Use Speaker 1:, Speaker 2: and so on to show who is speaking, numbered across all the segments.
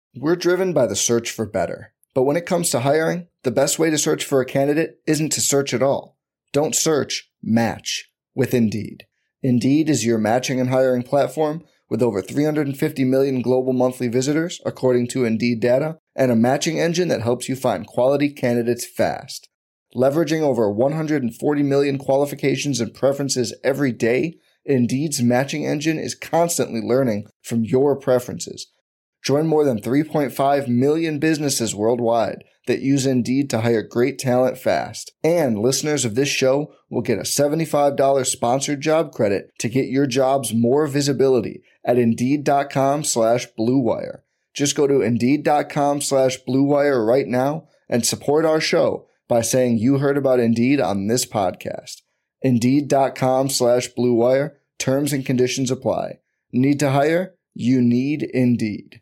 Speaker 1: We're driven by the search for better. But when it comes to hiring, the best way to search for a candidate isn't to search at all. Don't search, match with Indeed. Indeed is your matching and hiring platform with over 350 million global monthly visitors, according to Indeed data, and a matching engine that helps you find quality candidates fast. Leveraging over 140 million qualifications and preferences every day, Indeed's matching engine is constantly learning from your preferences. Join more than 3.5 million businesses worldwide that use Indeed to hire great talent fast. And listeners of this show will get a $75 sponsored job credit to get your jobs more visibility at Indeed.com/Blue Wire. Just go to Indeed.com/Blue Wire right now and support our show by saying you heard about Indeed on this podcast. Indeed.com/Blue Wire. Terms and conditions apply. Need to hire? You need Indeed.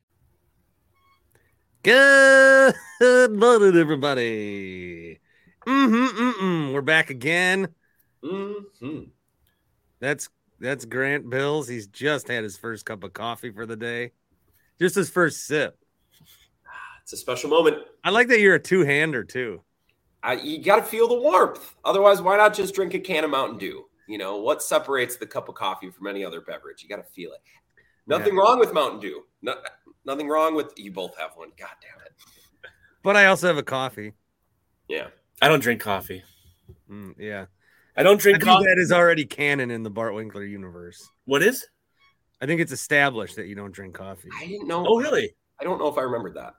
Speaker 2: Good morning, everybody. We're back again. That's Grant Bills. He's just had his first cup of coffee for the day. Just his first sip.
Speaker 3: It's a special moment.
Speaker 2: I like that you're a two-hander, too.
Speaker 3: You got to feel the warmth. Otherwise, why not just drink a can of Mountain Dew? You know, what separates the cup of coffee from any other beverage? You got to feel it. Nothing wrong with Mountain Dew. Nothing wrong with – you both have one. God damn it.
Speaker 2: But I also have a coffee.
Speaker 3: Yeah.
Speaker 4: I don't drink coffee.
Speaker 2: Yeah.
Speaker 4: I don't drink coffee.
Speaker 2: That is already canon in the Bart Winkler universe.
Speaker 4: What is?
Speaker 2: I think it's established that you don't drink coffee.
Speaker 3: I didn't know.
Speaker 4: Oh, really?
Speaker 3: I don't know if I remembered that.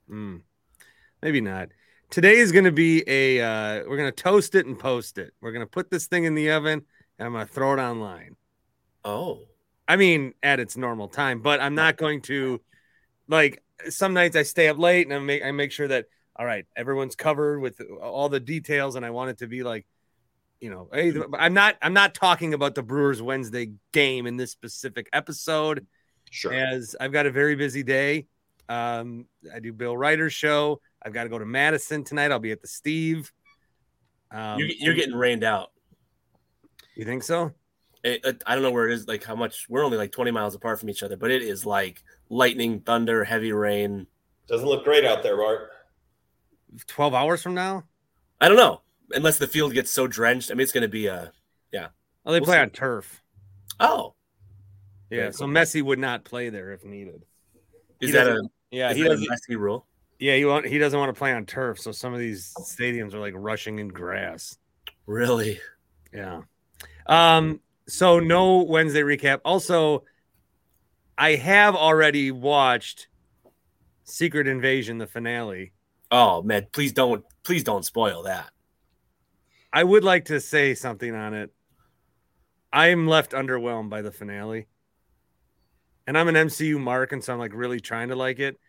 Speaker 2: Maybe not. Today is going to be we're going to toast it and post it. We're going to put this thing in the oven and I'm going to throw it online.
Speaker 4: Oh.
Speaker 2: I mean, at its normal time, but I'm not going to, like, some nights I stay up late and I make sure that, all right, everyone's covered with all the details. And I want it to be like, you know, I'm not talking about the Brewers Wednesday game in this specific episode.
Speaker 3: Sure.
Speaker 2: As I've got a very busy day. I do Bill Ryder's show. I've got to go to Madison tonight. I'll be at the Steve.
Speaker 4: You're getting rained out.
Speaker 2: You think so?
Speaker 4: I don't know where it is, like how much. We're only like 20 miles apart from each other, but it is like lightning, thunder, heavy rain.
Speaker 3: Doesn't look great out there, Bart.
Speaker 2: 12 hours from now?
Speaker 4: I don't know. Unless the field gets so drenched. I mean, it's going to be yeah.
Speaker 2: Oh, they play on turf.
Speaker 4: Oh.
Speaker 2: Yeah, so Messi would not play there if needed.
Speaker 4: Is that a
Speaker 2: Messi
Speaker 4: rule?
Speaker 2: Yeah, he doesn't want to play on turf, so some of these stadiums are like rushing in grass.
Speaker 4: Really?
Speaker 2: Yeah. So no Wednesday recap. Also, I have already watched Secret Invasion, the finale.
Speaker 4: Oh man, please don't spoil that.
Speaker 2: I would like to say something on it. I'm left underwhelmed by the finale. And I'm an MCU mark, and so I'm like really trying to like it.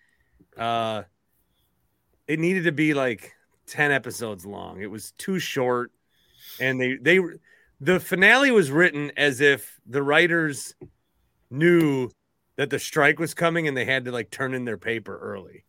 Speaker 2: It needed to be like 10 episodes long. It was too short. And the finale was written as if the writers knew that the strike was coming and they had to like turn in their paper early.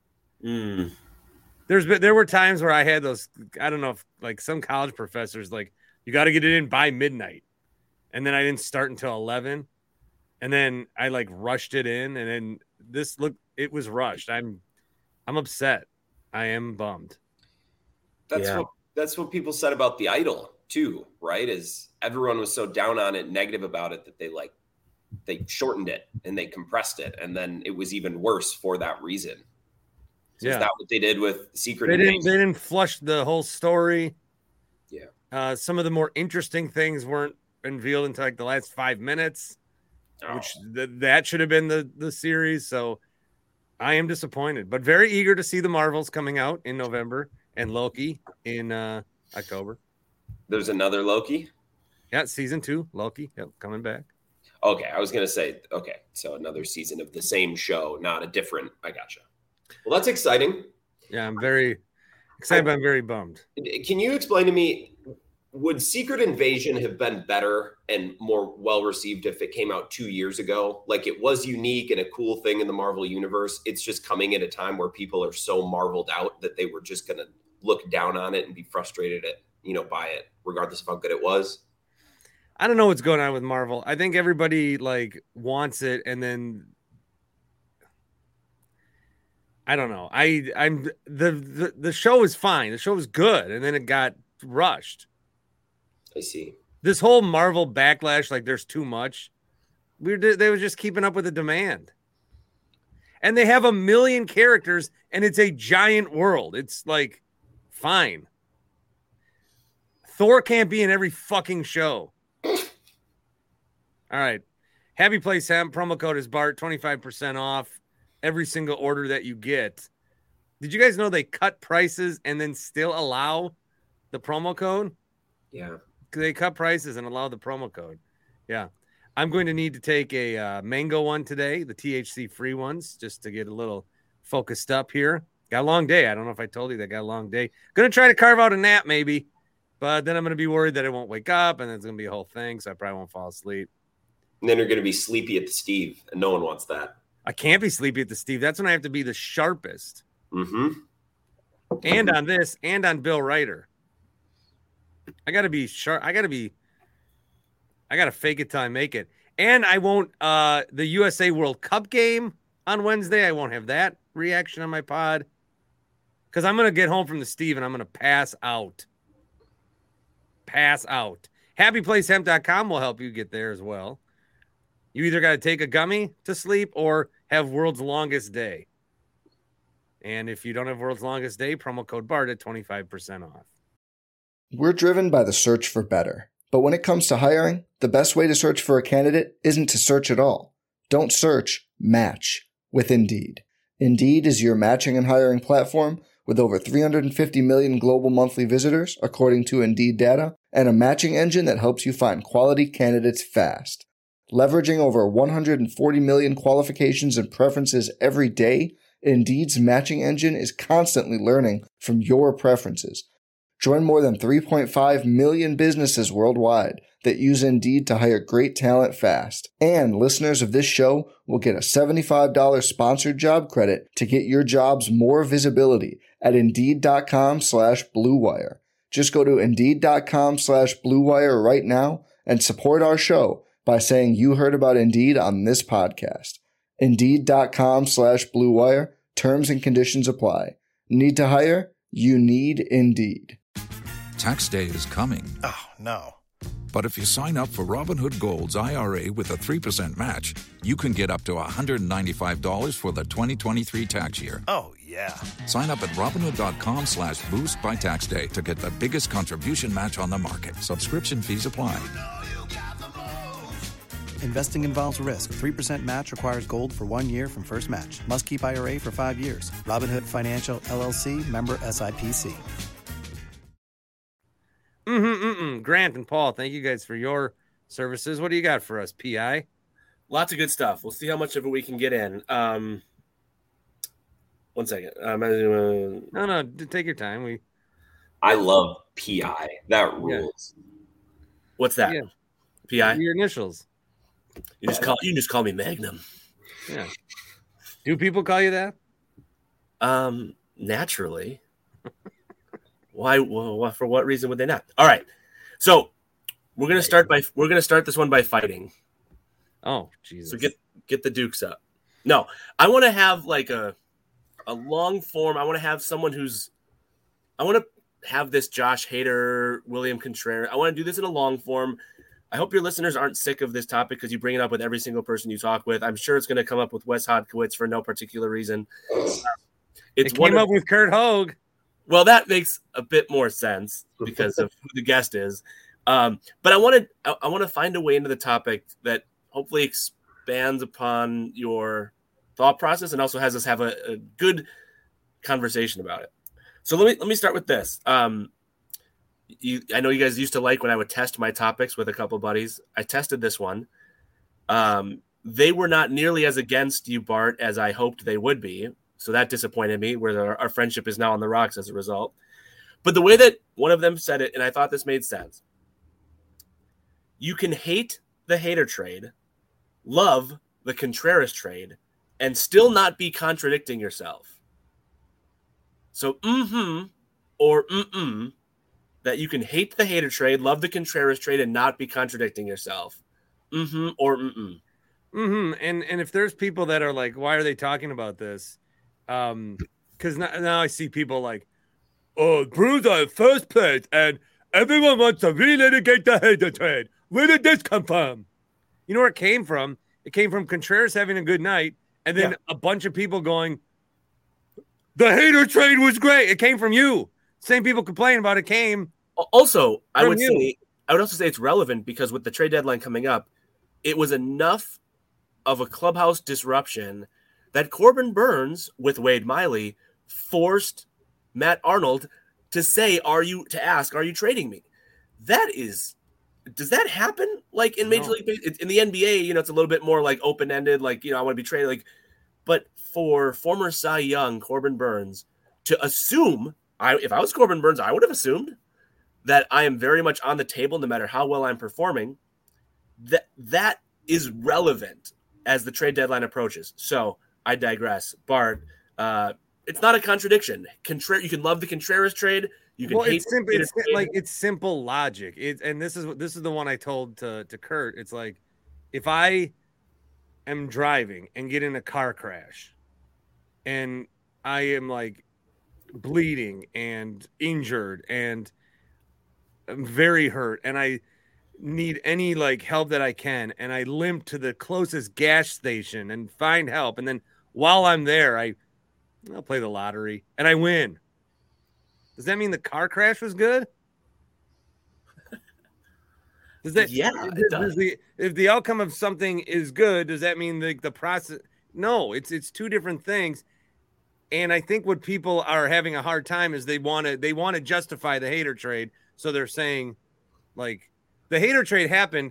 Speaker 2: There were times where I had those, I don't know if like some college professors, like you got to get it in by midnight. And then I didn't start until 11. And then I like rushed it in. And then it was rushed. I'm upset. I am bummed.
Speaker 3: That's what people said about The Idol too, right? Is everyone was so down on it, negative about it, that they shortened it and they compressed it, and then it was even worse for that reason. So is that what they did with Secret Invasion?
Speaker 2: They didn't flush the whole story.
Speaker 3: Yeah.
Speaker 2: Some of the more interesting things weren't revealed until like the last 5 minutes, which that should have been the series. So I am disappointed, but very eager to see the Marvels coming out in November and Loki in October.
Speaker 3: There's another Loki?
Speaker 2: Yeah, season 2, Loki. Yep, coming back.
Speaker 3: Okay, I was going to say, so another season of the same show, not a different. I gotcha. Well, that's exciting.
Speaker 2: Yeah, I'm very excited, but I'm very bummed.
Speaker 3: Can you explain to me, would Secret Invasion have been better and more well-received if it came out 2 years ago? Like, it was unique and a cool thing in the Marvel Universe. It's just coming at a time where people are so marveled out that they were just going to look down on it and be frustrated by it, regardless of how good it was.
Speaker 2: I don't know what's going on with Marvel. I think everybody like wants it, and then I don't know. The show is fine. The show is good, and then it got rushed.
Speaker 3: I see.
Speaker 2: This whole Marvel backlash, like there's too much. They were just keeping up with the demand, and they have 1 million characters, and it's a giant world. It's like fine. Thor can't be in every fucking show. All right, Happy Place Hemp promo code is Bart, 25% off every single order that you get. Did you guys know they cut prices and then still allow the promo code?
Speaker 3: Yeah.
Speaker 2: They cut prices and allow the promo code. Yeah. I'm going to need to take a mango one today, the THC free ones, just to get a little focused up here. Got a long day. I don't know if I told you that got a long day. Going to try to carve out a nap maybe, but then I'm going to be worried that I won't wake up and it's going to be a whole thing. So I probably won't fall asleep.
Speaker 3: And then you're going to be sleepy at the Steve, and no one wants that.
Speaker 2: I can't be sleepy at the Steve. That's when I have to be the sharpest.
Speaker 3: Mm-hmm.
Speaker 2: And on this, and on Bill Ryder. I got to be sharp. I got to fake it till I make it. And I won't, the USA World Cup game on Wednesday, I won't have that reaction on my pod. Because I'm going to get home from the Steve and I'm going to pass out. HappyPlaceHemp.com will help you get there as well. You either got to take a gummy to sleep or have world's longest day. And if you don't have world's longest day, promo code BART at 25% off.
Speaker 1: We're driven by the search for better. But when it comes to hiring, the best way to search for a candidate isn't to search at all. Don't search, match with Indeed. Indeed is your matching and hiring platform with over 350 million global monthly visitors, according to Indeed data, and a matching engine that helps you find quality candidates fast. Leveraging over 140 million qualifications and preferences every day, Indeed's matching engine is constantly learning from your preferences. Join more than 3.5 million businesses worldwide that use Indeed to hire great talent fast. And listeners of this show will get a $75 sponsored job credit to get your jobs more visibility at Indeed.com/Blue Wire. Just go to Indeed.com/Blue Wire right now and support our show by saying you heard about Indeed on this podcast. Indeed.com/Blue Wire. Terms and conditions apply. Need to hire? You need Indeed.
Speaker 5: Tax day is coming.
Speaker 6: Oh, no.
Speaker 5: But if you sign up for Robinhood Gold's IRA with a 3% match, you can get up to $195 for the 2023 tax year.
Speaker 6: Oh, yeah.
Speaker 5: Sign up at Robinhood.com/boost by tax day to get the biggest contribution match on the market. Subscription fees apply.
Speaker 7: Investing involves risk. 3% match requires gold for 1 year from first match. Must keep IRA for 5 years. Robinhood Financial, LLC, member SIPC.
Speaker 2: Grant and Paul, thank you guys for your services. What do you got for us, PI?
Speaker 4: Lots of good stuff. We'll see how much of it we can get in. 1 second.
Speaker 2: No, take your time.
Speaker 3: I love PI. That rules.
Speaker 4: Yeah. What's that?
Speaker 2: Yeah.
Speaker 4: PI?
Speaker 2: Your initials.
Speaker 4: You just call me Magnum.
Speaker 2: Yeah. Do people call you that?
Speaker 4: Naturally. Why? Well, for what reason would they not? All right. So we're gonna start this one by fighting.
Speaker 2: Oh, Jesus.
Speaker 4: So get the dukes up. No, I want to have like a long form. I want to have someone I want to have this Josh Hader, William Contreras. I want to do this in a long form. I hope your listeners aren't sick of this topic because you bring it up with every single person you talk with. I'm sure it's going to come up with Wes Hodkiewicz for no particular reason.
Speaker 2: It came up with Kurt Hogue.
Speaker 4: Well, that makes a bit more sense because of who the guest is. But I want to find a way into the topic that hopefully expands upon your thought process and also has us have a good conversation about it. So let me start with this. I know you guys used to like when I would test my topics with a couple buddies. I tested this one. They were not nearly as against you, Bart, as I hoped they would be. So that disappointed me, where our friendship is now on the rocks as a result. But the way that one of them said it, and I thought this made sense. You can hate the Hader trade, love the Contreras trade, and still not be contradicting yourself. So, or that you can hate the Hader trade, love the Contreras trade, and not be contradicting yourself. Or
Speaker 2: And if there's people that are like, why are they talking about this? Because now I see people like, oh, Bruins are in first place, and everyone wants to relitigate the hater trade. Where did this come from? You know where it came from? It came from Contreras having a good night, and then a bunch of people going, the hater trade was great. It came from you. Same people complaining about it came.
Speaker 4: Also, I would
Speaker 2: you.
Speaker 4: also say it's relevant because with the trade deadline coming up, it was enough of a clubhouse disruption that Corbin Burns with Wade Miley forced Matt Arnold to say, are you trading me? Does that happen? Like in Major League Baseball, in the NBA, it's a little bit more like open-ended, like, I want to be traded. Like, but for former Cy Young, Corbin Burns, to assume, if I was Corbin Burns, I would have assumed that I am very much on the table no matter how well I'm performing. That is relevant as the trade deadline approaches. So I digress. Bart, it's not a contradiction. You can love the Contreras trade. You can hate
Speaker 2: it's simple logic. And this is the one I told to Kurt. It's like, if I am driving and get in a car crash and I am like bleeding and injured and I'm very hurt and I need any like help that I can, and I limp to the closest gas station and find help, and then while I'm there I'll play the lottery and I win. Does that mean the car crash was good? Does that?
Speaker 4: Yeah, it does.
Speaker 2: If the outcome of something is good, does that mean the process? No, it's two different things. And I think what people are having a hard time is they want to justify the hater trade, so they're saying, like, the hater trade happened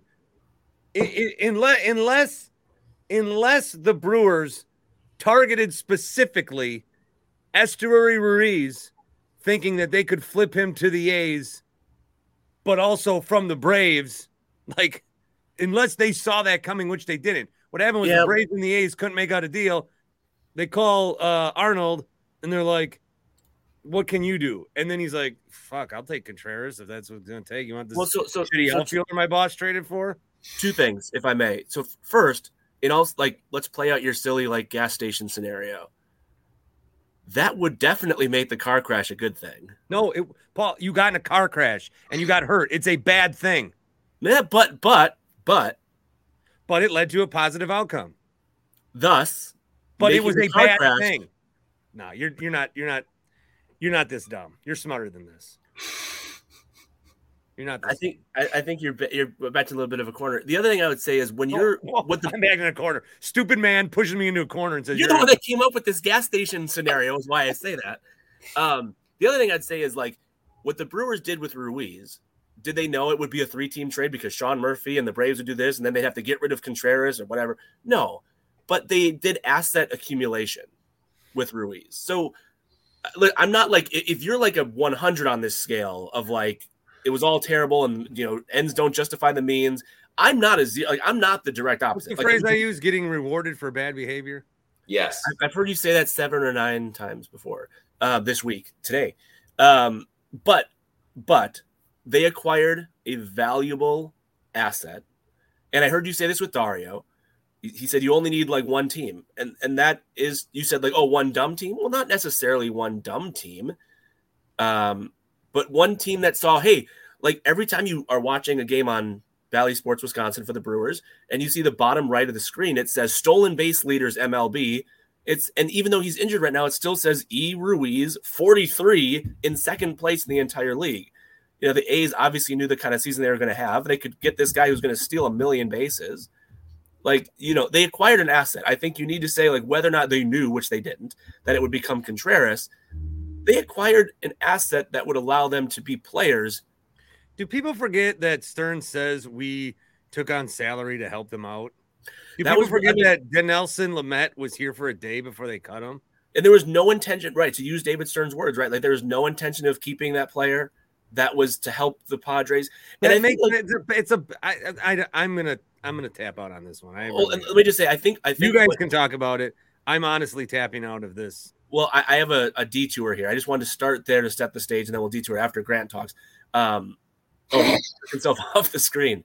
Speaker 2: unless the Brewers targeted specifically Estuary Ruiz, thinking that they could flip him to the A's, but also from the Braves, like, unless they saw that coming, which they didn't. What happened was the Braves and the A's couldn't make out a deal. They call Arnold, and they're like, what can you do? And then he's like, fuck, I'll take Contreras if that's what it's going to take. You want this shitty outfielder my boss traded for?
Speaker 4: Two things, if I may. So first, let's play out your silly, like, gas station scenario. That would definitely make the car crash a good thing.
Speaker 2: No, Paul, you got in a car crash and you got hurt. It's a bad thing.
Speaker 4: Yeah, but
Speaker 2: it led to a positive outcome.
Speaker 4: Thus,
Speaker 2: but it was a bad thing. No, you're not this dumb. You're smarter than this. You're not.
Speaker 4: I think you're back to a little bit of a corner. The other thing I would say is when I'm
Speaker 2: back in a corner. Stupid man pushes me into a corner and says,
Speaker 4: you're the one that came up with this gas station scenario. Is why I say that. The other thing I'd say is, like, what the Brewers did with Ruiz. Did they know it would be a 3-team trade because Sean Murphy and the Braves would do this and then they'd have to get rid of Contreras or whatever? No, but they did asset accumulation with Ruiz. So I'm not like, if you're like a 100 on this scale of like, it was all terrible and, ends don't justify the means. I'm not I'm not the direct opposite.
Speaker 2: What's the phrase I use, getting rewarded for bad behavior?
Speaker 3: Yes.
Speaker 4: I've heard you say that 7 or 9 times before this week, today. But they acquired a valuable asset. And I heard you say this with Dario. He said you only need like one team. And that is, you said like, one dumb team. Well, not necessarily one dumb team. But one team that saw, hey, like every time you are watching a game on Bally Sports Wisconsin for the Brewers, and you see the bottom right of the screen, it says stolen base leaders MLB. And even though he's injured right now, it still says E. Ruiz, 43, in second place in the entire league. The A's obviously knew the kind of season they were going to have. They could get this guy who's going to steal 1 million bases. Like, they acquired an asset. I think you need to say, like, whether or not they knew, which they didn't, that it would become Contreras. They acquired an asset that would allow them to be players.
Speaker 2: Do people forget that Stern says we took on salary to help them out? Do people forget that Dinelson Lamet was here for a day before they cut him?
Speaker 4: And there was no intention, right, to use David Stern's words, right? Like, there was no intention of keeping that player. That was to help the Padres. And I think
Speaker 2: I'm gonna tap out on this one.
Speaker 4: Let me just say, I think
Speaker 2: you guys can talk about it. I'm honestly tapping out of this.
Speaker 4: Well, I have a detour here. I just wanted to start there to set the stage, and then we'll detour after Grant talks. He took himself off the screen.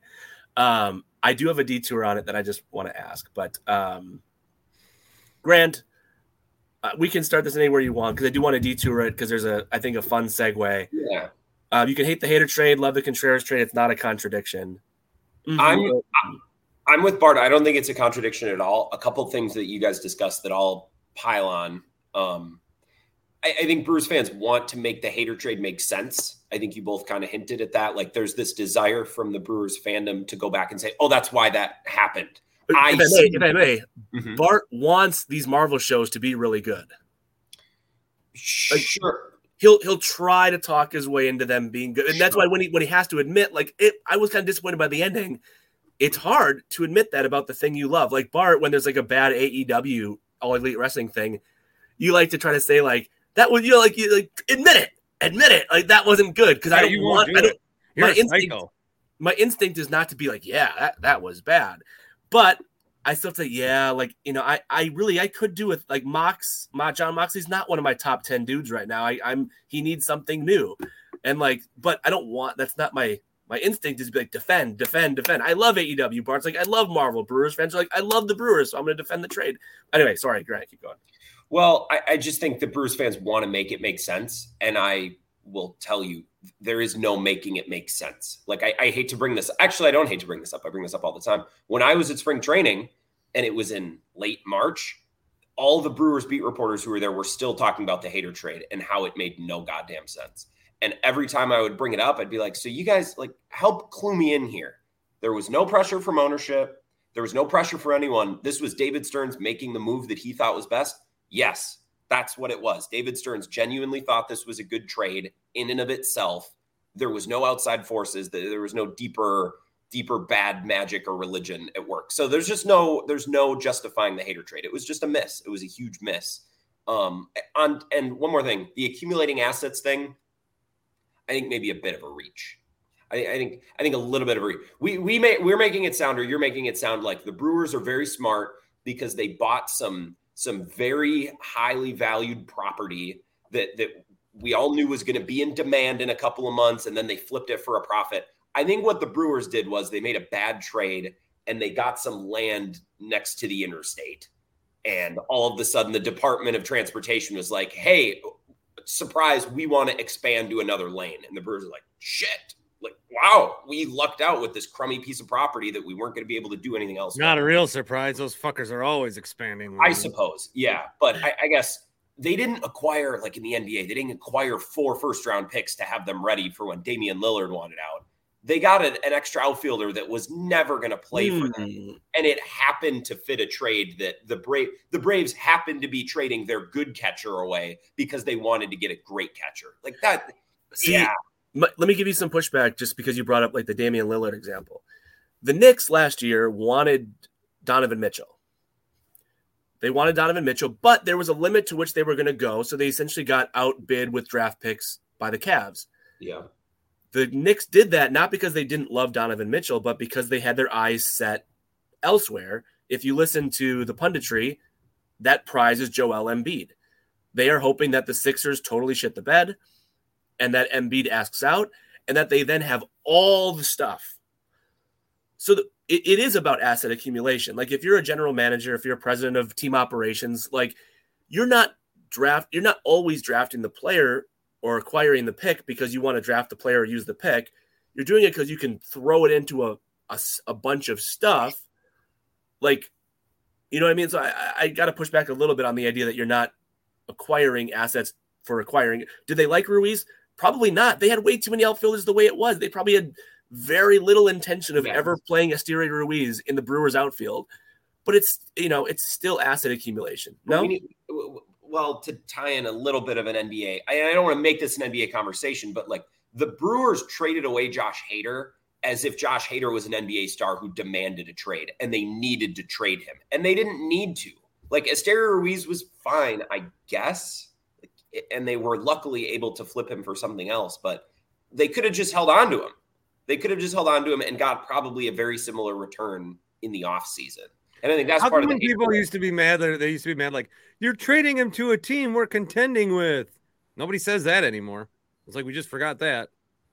Speaker 4: I do have a detour on it that I just want to ask. But Grant, we can start this anywhere you want because I do want to detour it because there's I think a fun segue.
Speaker 3: Yeah.
Speaker 4: You can hate the Hader trade, love the Contreras trade. It's not a contradiction.
Speaker 3: I'm with Bart. I don't think it's a contradiction at all. A couple things that you guys discussed that I'll pile on. I think Brewers fans want to make the Hader trade make sense. I think you both kind of hinted at that. Like there's this desire from the Brewers fandom to go back and say, oh, that's why that happened.
Speaker 4: If I may, Bart wants these Marvel shows to be really good.
Speaker 3: Sure.
Speaker 4: He'll try to talk his way into them being good. And that's why when he has to admit, like I was kind of disappointed by the ending. It's hard to admit that about the thing you love. Like Bart, when there's like a bad AEW All Elite Wrestling thing, you like to try to say like that was you admit it. Like that wasn't good because I don't want. My instinct is not to be like, yeah, that was bad, but I still say, yeah, like I could do it. Like John Moxley's not one of my top 10 dudes right now. He needs something new, and like, but I don't want. That's not my instinct is to be like defend. I love AEW. Bart's like I love Marvel. Brewers fans are like I love the Brewers, so I'm going to defend the trade. Anyway, sorry, Grant, keep going.
Speaker 3: Well, I just think the Brewers fans want to make it make sense. And I will tell you, there is no making it make sense. Like, I hate to bring this. Actually, I don't hate to bring this up. I bring this up all the time. When I was at spring training and it was in late March, all the Brewers beat reporters who were there were still talking about the Hader trade and how it made no goddamn sense. And every time I would bring it up, I'd be like, so you guys like help clue me in here. There was no pressure from ownership. There was no pressure for anyone. This was David Stearns making the move that he thought was best. Yes, that's what it was. David Stearns genuinely thought this was a good trade in and of itself. There was no outside forces. There was no deeper bad magic or religion at work. So there's no justifying the Hader trade. It was just a miss. It was a huge miss. And one more thing, the accumulating assets thing, I think maybe a bit of a reach. I think a little bit of a reach. We're making it sound, or you're making it sound like the Brewers are very smart because they bought some very highly valued property that we all knew was going to be in demand in a couple of months, and then they flipped it for a profit. I think what the Brewers did was they made a bad trade and they got some land next to the interstate. And all of a sudden the Department of Transportation was like, hey, surprise, we want to expand to another lane. And the Brewers are like, shit. Like, wow, we lucked out with this crummy piece of property that we weren't going to be able to do anything else.
Speaker 2: Not a real surprise. Those fuckers are always expanding.
Speaker 3: I suppose. Yeah. But I guess they didn't acquire, like in the NBA, they didn't acquire 4 first-round picks to have them ready for when Damian Lillard wanted out. They got an extra outfielder that was never going to play for them. And it happened to fit a trade that the Braves happened to be trading their good catcher away because they wanted to get a great catcher. Like that. Yeah.
Speaker 4: Let me give you some pushback just because you brought up like the Damian Lillard example. The Knicks last year wanted Donovan Mitchell. They wanted Donovan Mitchell, but there was a limit to which they were going to go. So they essentially got outbid with draft picks by the Cavs.
Speaker 3: Yeah.
Speaker 4: The Knicks did that not because they didn't love Donovan Mitchell, but because they had their eyes set elsewhere. If you listen to the punditry, that prize is Joel Embiid. They are hoping that the Sixers totally shit the bed and that Embiid asks out and that they then have all the stuff. So it is about asset accumulation. Like if you're a general manager, if you're a president of team operations, like you're not always drafting the player or acquiring the pick because you want to draft the player or use the pick. You're doing it because you can throw it into a bunch of stuff. Like, you know what I mean? So I got to push back a little bit on the idea that you're not acquiring assets for acquiring. Did they like Ruiz? Probably not. They had way too many outfielders the way it was. They probably had very little intention of ever playing Esteury Ruiz in the Brewers outfield. But it's still asset accumulation. No?
Speaker 3: Well, to tie in a little bit of an NBA, I don't want to make this an NBA conversation, but like the Brewers traded away Josh Hader as if Josh Hader was an NBA star who demanded a trade and they needed to trade him. And they didn't need to. Like Esteury Ruiz was fine, I guess. And they were luckily able to flip him for something else, but they could have just held on to him. They could have just held on to him and got probably a very similar return in the offseason. And I think that's part of the
Speaker 2: people used to be mad. They used to be mad like, you're trading him to a team we're contending with. Nobody says that anymore. It's like we just forgot that.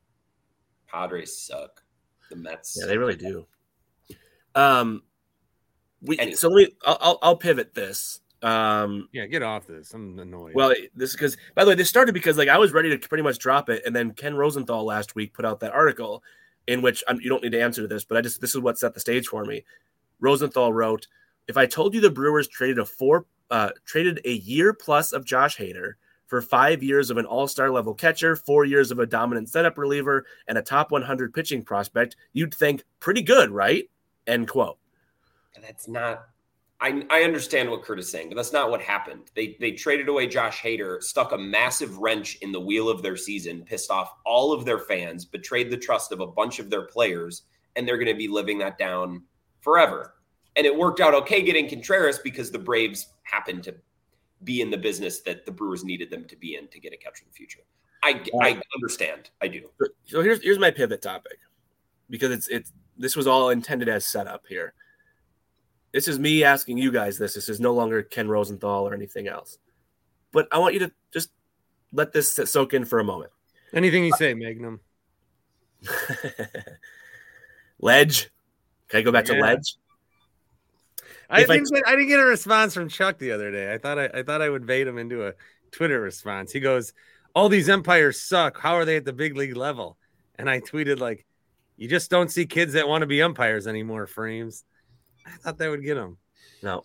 Speaker 3: Padres suck. The Mets.
Speaker 4: Yeah, they really do. I'll pivot this.
Speaker 2: Yeah, get off this. I'm annoyed.
Speaker 4: Well, this is because, by the way, this started because I was ready to pretty much drop it, and then Ken Rosenthal last week put out that article in which you don't need to answer this, but this is what set the stage for me. Rosenthal wrote, "If I told you the Brewers traded a year plus of Josh Hader for 5 years of an all-star level catcher, 4 years of a dominant setup reliever, and a top 100 pitching prospect, you'd think pretty good, right?" End quote.
Speaker 3: And that's not. I understand what Kurt is saying, but that's not what happened. They traded away Josh Hader, stuck a massive wrench in the wheel of their season, pissed off all of their fans, betrayed the trust of a bunch of their players, and they're going to be living that down forever. And it worked out okay getting Contreras because the Braves happened to be in the business that the Brewers needed them to be in to get a catcher in the future. I understand. I do.
Speaker 4: So here's my pivot topic, because this was all intended as setup here. This is me asking you guys this. This is no longer Ken Rosenthal or anything else. But I want you to just let this soak in for a moment.
Speaker 2: Anything you say, Magnum.
Speaker 4: Ledge. Can I go back to Ledge?
Speaker 2: I didn't get a response from Chuck the other day. I thought I would bait him into a Twitter response. He goes, "All these umpires suck. How are they at the big league level?" And I tweeted "You just don't see kids that want to be umpires anymore, Frames." I thought that would get him.
Speaker 4: No.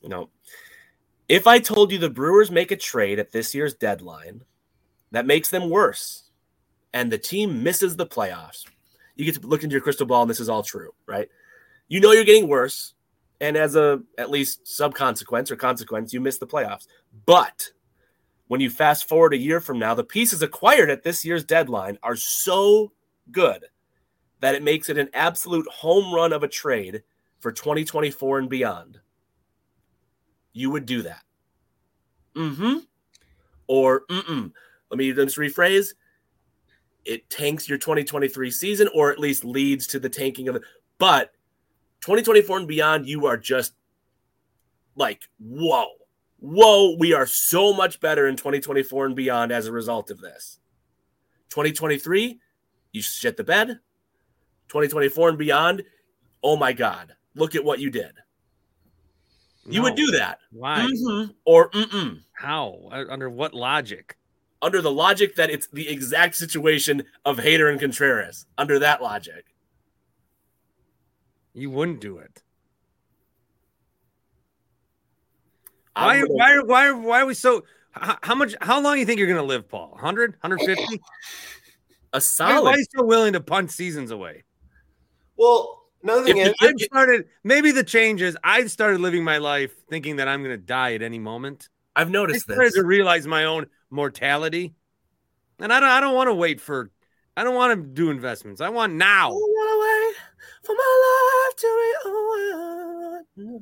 Speaker 4: If I told you the Brewers make a trade at this year's deadline that makes them worse and the team misses the playoffs, you get to look into your crystal ball and this is all true, right? You know you're getting worse, and as a at least sub-consequence or consequence, you miss the playoffs. But when you fast forward a year from now, the pieces acquired at this year's deadline are so good that it makes it an absolute home run of a trade for 2024 and beyond. You would do that. Or Let me just rephrase. It tanks your 2023 season, or at least leads to the tanking of it. But 2024 and beyond, you are just whoa, we are so much better in 2024 and beyond as a result of this. 2023, you shit the bed. 2024 and beyond, oh my God. Look at what you did. You would do that.
Speaker 2: Why?
Speaker 4: Or
Speaker 2: How? Under what logic?
Speaker 4: Under the logic that it's the exact situation of Hader and Contreras. Under that logic.
Speaker 2: You wouldn't do it. Why are we so... How long do you think you're going to live, Paul? 100? 150?
Speaker 4: A solid.
Speaker 2: Why are you so willing to punt seasons away?
Speaker 3: Well... Another thing is,
Speaker 2: maybe the change is I've started living my life thinking that I'm going to die at any moment.
Speaker 4: I've noticed
Speaker 2: I started to realize my own mortality, and I don't want to wait for. I don't want to do investments. I want now. I want to wait for
Speaker 3: my life to be over.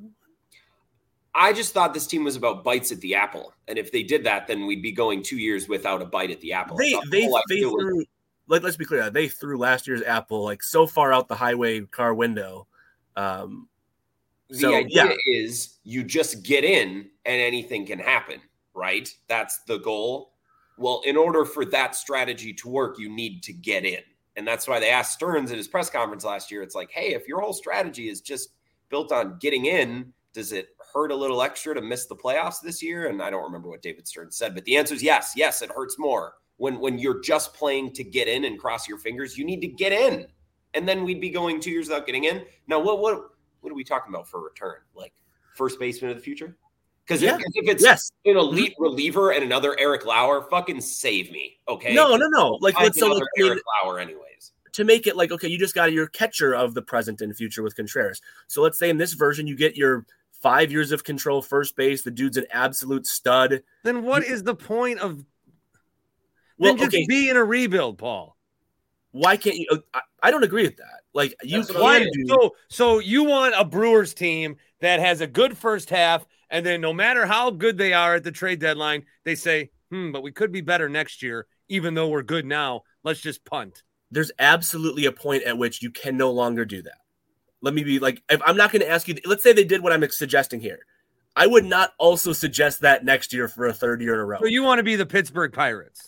Speaker 3: I just thought this team was about bites at the apple, and if they did that, then we'd be going 2 years without a bite at the apple.
Speaker 4: They threw. Let's be clear. They threw last year's apple so far out the highway car window.
Speaker 3: The idea is you just get in and anything can happen, right? That's the goal. Well, in order for that strategy to work, you need to get in. And that's why they asked Stearns at his press conference last year. It's hey, if your whole strategy is just built on getting in, does it hurt a little extra to miss the playoffs this year? And I don't remember what David Stearns said, but the answer is yes. Yes, it hurts more. When you're just playing to get in and cross your fingers, you need to get in. And then we'd be going 2 years without getting in. Now, what are we talking about for return? First baseman of the future? Because if it's an elite reliever and another Eric Lauer, fucking save me, okay?
Speaker 4: No. Let's
Speaker 3: Eric Lauer anyways.
Speaker 4: To make it okay, you just got your catcher of the present and future with Contreras. So let's say in this version, you get your 5 years of control first base. The dude's an absolute stud.
Speaker 2: Then what is the point of... Then just be in a rebuild, Paul.
Speaker 4: Why can't you? I don't agree with that. You can
Speaker 2: do. So you want a Brewers team that has a good first half, and then no matter how good they are at the trade deadline, they say, but we could be better next year, even though we're good now. Let's just punt.
Speaker 4: There's absolutely a point at which you can no longer do that. Let me be if I'm not going to ask you. Let's say they did what I'm suggesting here. I would not also suggest that next year for a third year in a row.
Speaker 2: So you want to be the Pittsburgh Pirates?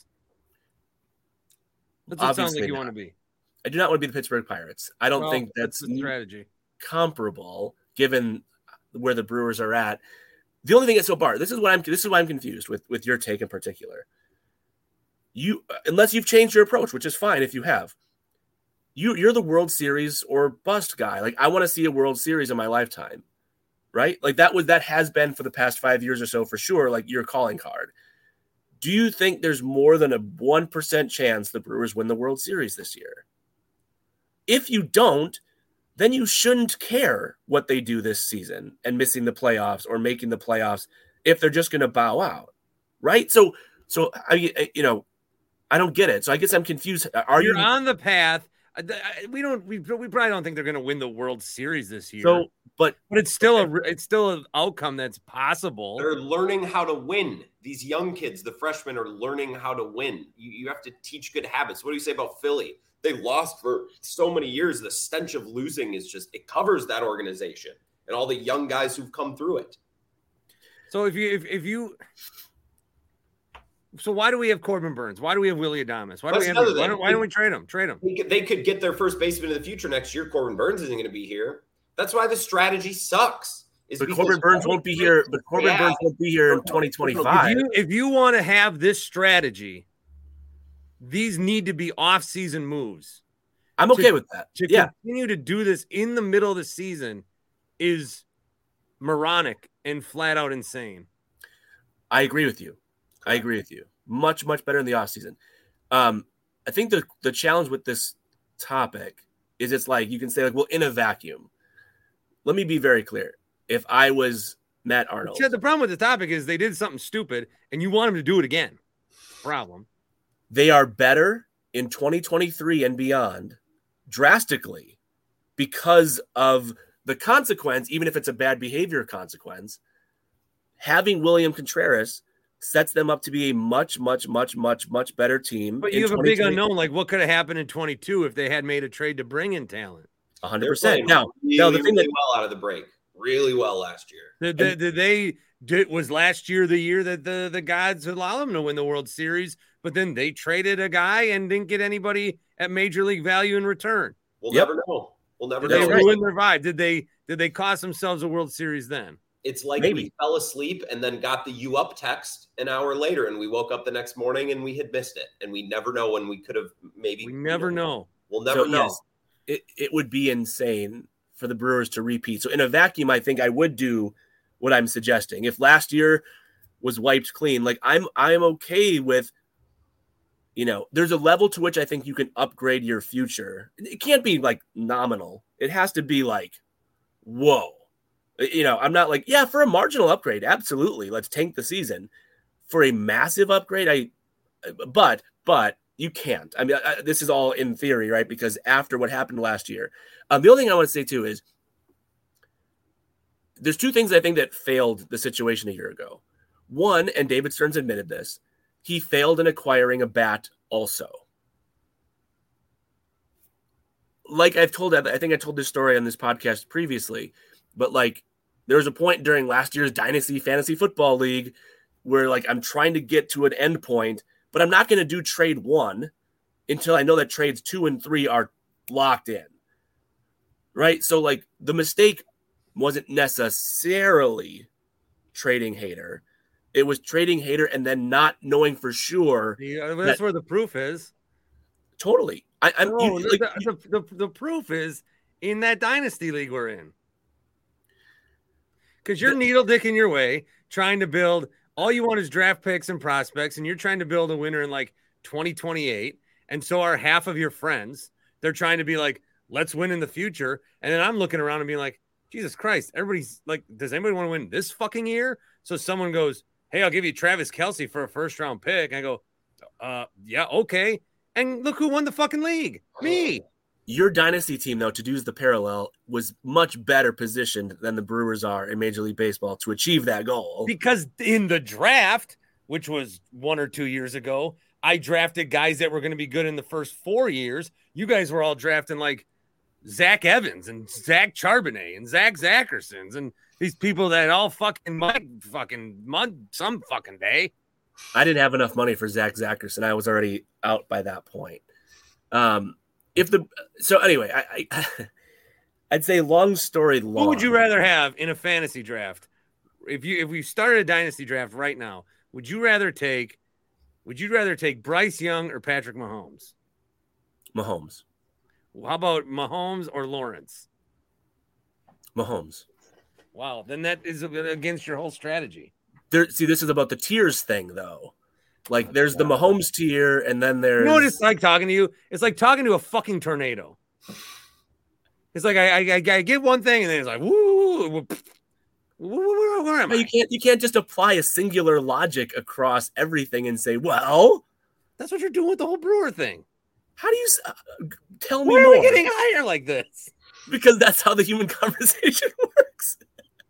Speaker 2: That's what it sounds like you want to be.
Speaker 4: I do not want to be the Pittsburgh Pirates. I don't think that's
Speaker 2: the strategy
Speaker 4: comparable given where the Brewers are at. The only thing is, so Bart, this is why I'm confused with your take in particular. You, unless you've changed your approach, which is fine if you have. You're the World Series or bust guy. Like, I want to see a World Series in my lifetime, right? Like that has been for the past 5 years or so for sure. Like your calling card. Do you think there's more than a 1% chance the Brewers win the World Series this year? If you don't, then you shouldn't care what they do this season and missing the playoffs or making the playoffs if they're just going to bow out, right? So I don't get it. So I guess I'm confused.
Speaker 2: You're on the path. We probably don't think they're going to win the World Series this year.
Speaker 4: So, but
Speaker 2: it's still an outcome that's possible.
Speaker 3: They're learning how to win. These young kids, the freshmen, are learning how to win. You have to teach good habits. What do you say about Philly? They lost for so many years. The stench of losing it covers that organization and all the young guys who've come through it.
Speaker 2: So so why do we have Corbin Burns? Why do we have Willy Adames? Why don't we trade him? Trade him.
Speaker 3: They could get their first baseman in the future next year. Corbin Burns isn't going to be here. That's why the strategy sucks.
Speaker 4: But Corbin Burns won't be here. But Corbin Burns won't be here in 2025.
Speaker 2: If you want to have this strategy, these need to be off-season moves.
Speaker 4: I'm okay with that.
Speaker 2: To continue to do this in the middle of the season is moronic and flat out insane.
Speaker 4: I agree with you. Much, much better in the offseason. I think the challenge with this topic is it's like you can say, like, well, in a vacuum. Let me be very clear. If I was Matt Arnold.
Speaker 2: The problem with the topic is they did something stupid and you want them to do it again. Problem.
Speaker 4: They are better in 2023 and beyond drastically because of the consequence, even if it's a bad behavior consequence. Having William Contreras sets them up to be a much, much, much, much, much better team.
Speaker 2: But you have a big unknown. Like, what could have happened in 22 if they had made a trade to bring in talent?
Speaker 4: 100%. Now, the thing
Speaker 3: really well out of the break, really well last year.
Speaker 2: Was last year the year that the gods allow them to win the World Series, but then they traded a guy and didn't get anybody at major league value in return?
Speaker 3: We'll never know. We'll never
Speaker 2: know.
Speaker 3: They
Speaker 2: ruined their vibe. Did they cost themselves a World Series then?
Speaker 3: It's like we fell asleep and then got the "you up" text an hour later, and we woke up the next morning and we had missed it, and we never know when we could have maybe.
Speaker 2: We never know.
Speaker 3: We'll never know.
Speaker 4: Yes, it would be insane for the Brewers to repeat. So in a vacuum, I think I would do what I'm suggesting. If last year was wiped clean, like I'm okay with. There's a level to which I think you can upgrade your future. It can't be like nominal. It has to be like, whoa. I'm not like, yeah, for a marginal upgrade, absolutely. Let's tank the season. For a massive upgrade, but you can't. I mean, this is all in theory, right? Because after what happened last year, the other thing I want to say too is there's two things I think that failed the situation a year ago. One, and David Stearns admitted this, he failed in acquiring a bat also. Like I think I told this story on this podcast previously, but like there was a point during last year's Dynasty Fantasy Football League where like I'm trying to get to an end point, but I'm not going to do trade 1 until I know that trades 2 and 3 are locked in. Right? So like the mistake wasn't necessarily trading Hader. It was trading Hader and then not knowing for sure.
Speaker 2: That's where the proof is.
Speaker 4: Totally.
Speaker 2: The proof is in that Dynasty League we're in. Because you're needle dicking your way, trying to build, all you want is draft picks and prospects, and you're trying to build a winner in like 2028. And so are half of your friends. They're trying to be like, let's win in the future. And then I'm looking around and being like, Jesus Christ, everybody's like, does anybody want to win this fucking year? So someone goes, hey, I'll give you Travis Kelce for a first-round pick. I go, yeah, okay. And look who won the fucking league. Me.
Speaker 4: Your dynasty team, though, to use the parallel, was much better positioned than the Brewers are in Major League Baseball to achieve that goal.
Speaker 2: Because in the draft, which was 1 or 2 years ago, I drafted guys that were going to be good in the first 4 years. You guys were all drafting like Zach Evans and Zach Charbonnet and Zach Zackersons and these people that all fucking mud some fucking day.
Speaker 4: I didn't have enough money for Zach Zackerson. I was already out by that point. I'd say long story long.
Speaker 2: Who would you rather have in a fantasy draft? if we started a dynasty draft right now, would you rather take Bryce Young or Patrick Mahomes?
Speaker 4: Mahomes.
Speaker 2: How about Mahomes or Lawrence?
Speaker 4: Mahomes.
Speaker 2: Wow, then that is against your whole strategy.
Speaker 4: This is about the tiers thing, though. Like, there's the Mahomes tier, and then there's...
Speaker 2: You know what it's like talking to you? It's like talking to a fucking tornado. It's like I get one thing, and then it's like, woo, where am I?
Speaker 4: You can't just apply a singular logic across everything and say, well...
Speaker 2: That's what you're doing with the whole Brewer thing.
Speaker 4: How do you... tell me
Speaker 2: Why
Speaker 4: more.
Speaker 2: are we getting higher like this?
Speaker 4: Because that's how the human conversation works.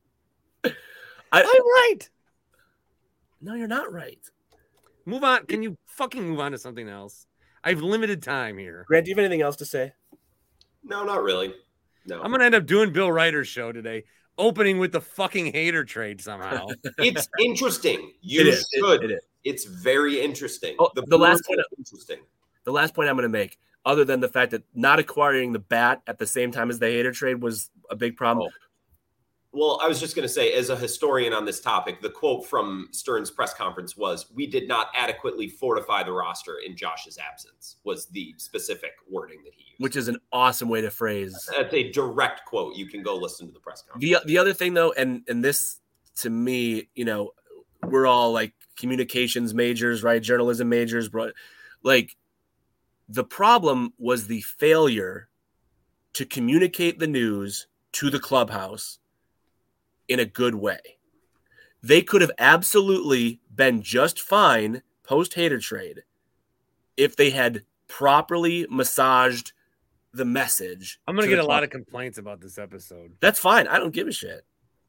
Speaker 2: I'm right.
Speaker 4: No, you're not right.
Speaker 2: Move on. Can you fucking move on to something else? I have limited time here.
Speaker 4: Grant, do you have anything else to say?
Speaker 3: No, not really. No.
Speaker 2: I'm going to end up doing Bill Ryder's show today, opening with the fucking hater trade somehow.
Speaker 3: It's interesting.
Speaker 4: It is.
Speaker 3: It's very interesting.
Speaker 4: Oh, the last point.
Speaker 3: Interesting.
Speaker 4: The last point I'm going to make, other than the fact that not acquiring the bat at the same time as the hater trade was a big problem.
Speaker 3: Oh. Well, I was just going to say, as a historian on this topic, the quote from Stern's press conference was, "We did not adequately fortify the roster in Josh's absence," was the specific wording that he used.
Speaker 4: Which is an awesome way to phrase.
Speaker 3: That's a direct quote. You can go listen to the press conference.
Speaker 4: The other thing, though, and this, to me, we're all like communications majors, right? Journalism majors, but like the problem was the failure to communicate the news to the clubhouse in a good way. They could have absolutely been just fine post-hater trade if they had properly massaged the message.
Speaker 2: I'm going to get a lot of complaints about this episode.
Speaker 4: That's fine. I don't give a shit.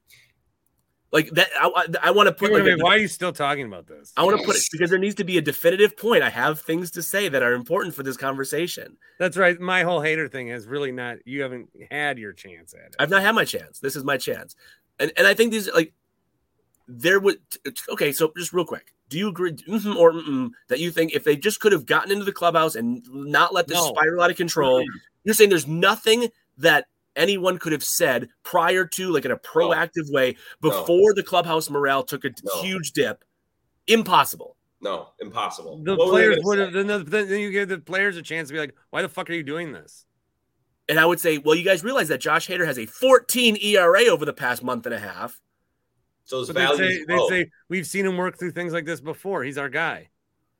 Speaker 4: Like that, I want to put.
Speaker 2: Why are you still talking about this?
Speaker 4: I want to put it because there needs to be a definitive point. I have things to say that are important for this conversation.
Speaker 2: That's right. My whole hater thing is really not. You haven't had your chance at it.
Speaker 4: I've not had my chance. This is my chance, and I think these like there would. Okay, so just real quick, do you agree that you think if they just could have gotten into the clubhouse and not let this spiral out of control, you're saying there's nothing that anyone could have said prior to, like in a proactive way, before the clubhouse morale took a huge dip? Impossible.
Speaker 3: No, impossible.
Speaker 2: The players would have. Then you give the players a chance to be like, "Why the fuck are you doing this?"
Speaker 4: And I would say, well, you guys realize that Josh Hader has a 14 ERA over the past month and a half.
Speaker 3: So his value.
Speaker 2: They'd say we've seen him work through things like this before. He's our guy.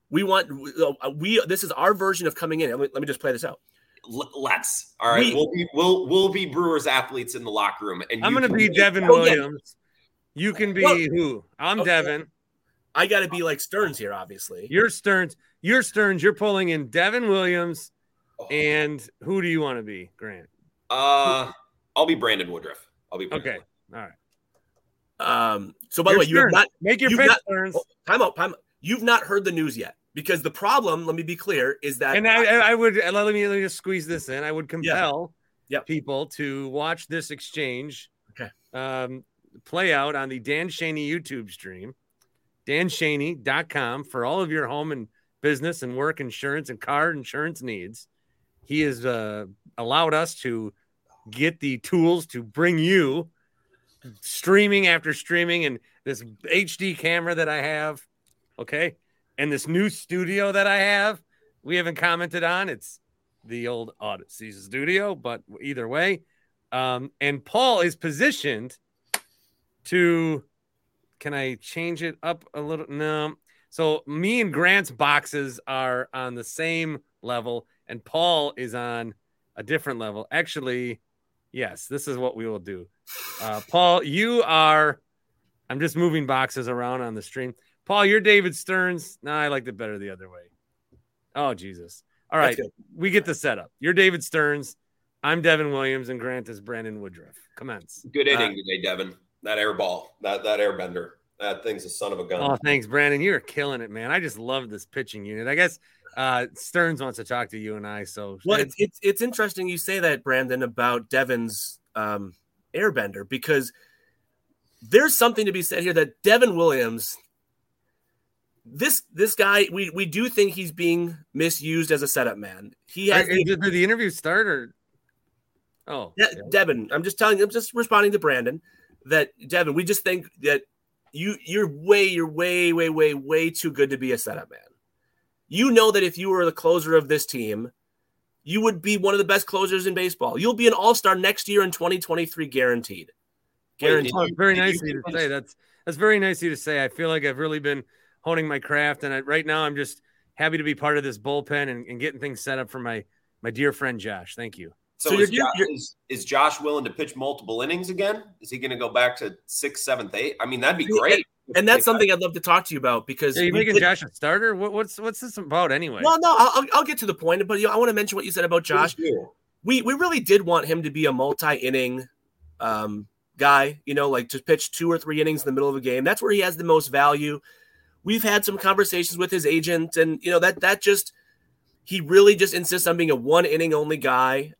Speaker 4: This is our version of coming in. Let me just play this out.
Speaker 3: Let's. All right. We'll be Brewers athletes in the locker room. And
Speaker 2: I'm going to be Devin Williams. You can be who? I'm Devin.
Speaker 4: I got to be like Stearns here, obviously.
Speaker 2: You're Stearns. You're pulling in Devin Williams. And who do you want to be, Grant?
Speaker 3: I'll be Brandon Woodruff.
Speaker 2: Okay. All
Speaker 4: right. So by the way, you have not
Speaker 2: make your pick, Stearns.
Speaker 4: Time out. You've not heard the news yet. Because the problem, let me be clear, is that...
Speaker 2: And I would, let me just squeeze this in. I would compel people to watch this exchange play out on the Dan Shaney YouTube stream, danshaney.com, for all of your home and business and work insurance and car insurance needs. He has allowed us to get the tools to bring you streaming after streaming and this HD camera that I have, okay? And this new studio that I have, we haven't commented on. It's the old Odyssey studio, but either way. And Paul is positioned to, can I change it up a little? No. So me and Grant's boxes are on the same level, and Paul is on a different level. Actually, yes, this is what we will do. Paul, I'm just moving boxes around on the stream. Paul, you're David Stearns. No, I liked it better the other way. Oh, Jesus. All right. We get the setup. You're David Stearns. I'm Devin Williams, and Grant is Brandon Woodruff. Commence.
Speaker 3: Good inning today, Devin. That air ball, that airbender. That thing's a son of a gun.
Speaker 2: Oh, thanks, Brandon. You're killing it, man. I just love this pitching unit. I guess Stearns wants to talk to you and I. So
Speaker 4: well, it's interesting you say that, Brandon, about Devin's airbender, because there's something to be said here that Devin Williams – This guy, we do think he's being misused as a setup man. He has.
Speaker 2: Did the interview start or? Oh,
Speaker 4: yeah, Devin. I'm just responding to Brandon that Devin. We just think that you're way too good to be a setup man. You know that if you were the closer of this team, you would be one of the best closers in baseball. You'll be an all-star next year in 2023, guaranteed. Guaranteed.
Speaker 2: Oh, very nice of you to say. That's very nice of you to say. I feel like I've really been honing my craft, and right now I'm just happy to be part of this bullpen and getting things set up for my dear friend Josh. Thank you.
Speaker 3: So is Josh willing to pitch multiple innings again? Is he going to go back to 6th, 7th, 8th? I mean, that'd be great.
Speaker 4: And that's something I'd love to talk to you about because
Speaker 2: are you making Josh a starter? What's this about anyway?
Speaker 4: Well, no, I'll get to the point, but I want to mention what you said about Josh. We really did want him to be a multi-inning guy, like to pitch 2 or 3 innings in the middle of a game. That's where he has the most value. We've had some conversations with his agent, and that just he really just insists on being a 1 inning only guy.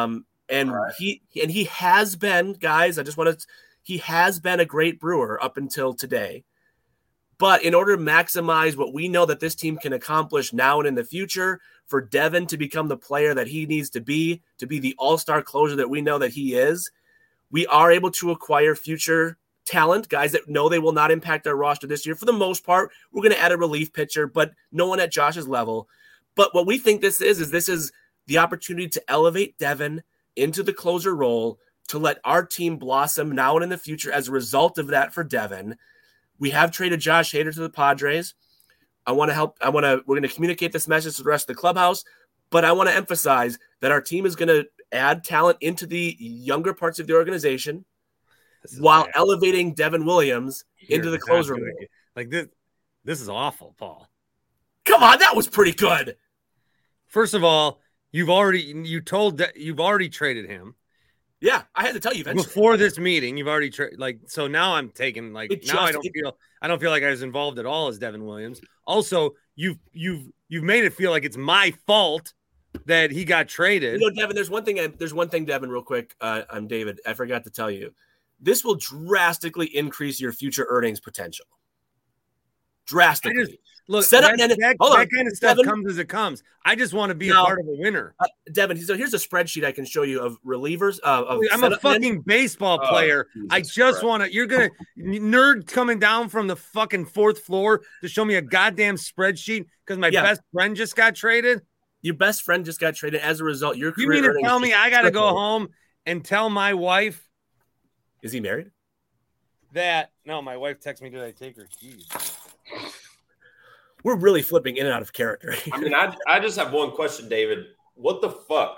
Speaker 4: He has been, guys. He has been a great Brewer up until today. But in order to maximize what we know that this team can accomplish now and in the future, for Devin to become the player that he needs to be the all-star closer that we know that he is, we are able to acquire future talent, guys that know they will not impact our roster this year. For the most part, we're going to add a relief pitcher, but no one at Josh's level. But what we think this is the opportunity to elevate Devin into the closer role, to let our team blossom now and in the future as a result of that for Devin. We have traded Josh Hader to the Padres. We're going to communicate this message to the rest of the clubhouse, but I want to emphasize that our team is going to add talent into the younger parts of the organization while elevating Devin Williams into the closer role.
Speaker 2: Like this is awful, Paul.
Speaker 4: Come on, that was pretty good.
Speaker 2: First of all, you've already traded him.
Speaker 4: Yeah, I had to tell you eventually.
Speaker 2: Before this meeting, you've already so now I'm taking I don't feel like I was involved at all as Devin Williams. Also, you've made it feel like it's my fault that he got traded.
Speaker 4: Devin, there's one thing, Devin, real quick. I'm David. I forgot to tell you. This will drastically increase your future earnings potential. Drastically.
Speaker 2: That kind of stuff, Devin, comes as it comes. I just want to be a part of a winner.
Speaker 4: Devin, so here's a spreadsheet I can show you of relievers.
Speaker 2: I'm a fucking baseball player. I just want to – you're going to – nerd coming down from the fucking 4th floor to show me a goddamn spreadsheet because my best friend just got traded?
Speaker 4: Your best friend just got traded. As a result, your career
Speaker 2: – You mean to tell me I got to go home and tell my wife –
Speaker 4: is he married?
Speaker 2: No, my wife texted me, did I take her keys?
Speaker 4: We're really flipping in and out of character.
Speaker 3: I mean, I just have one question, David. What the fuck?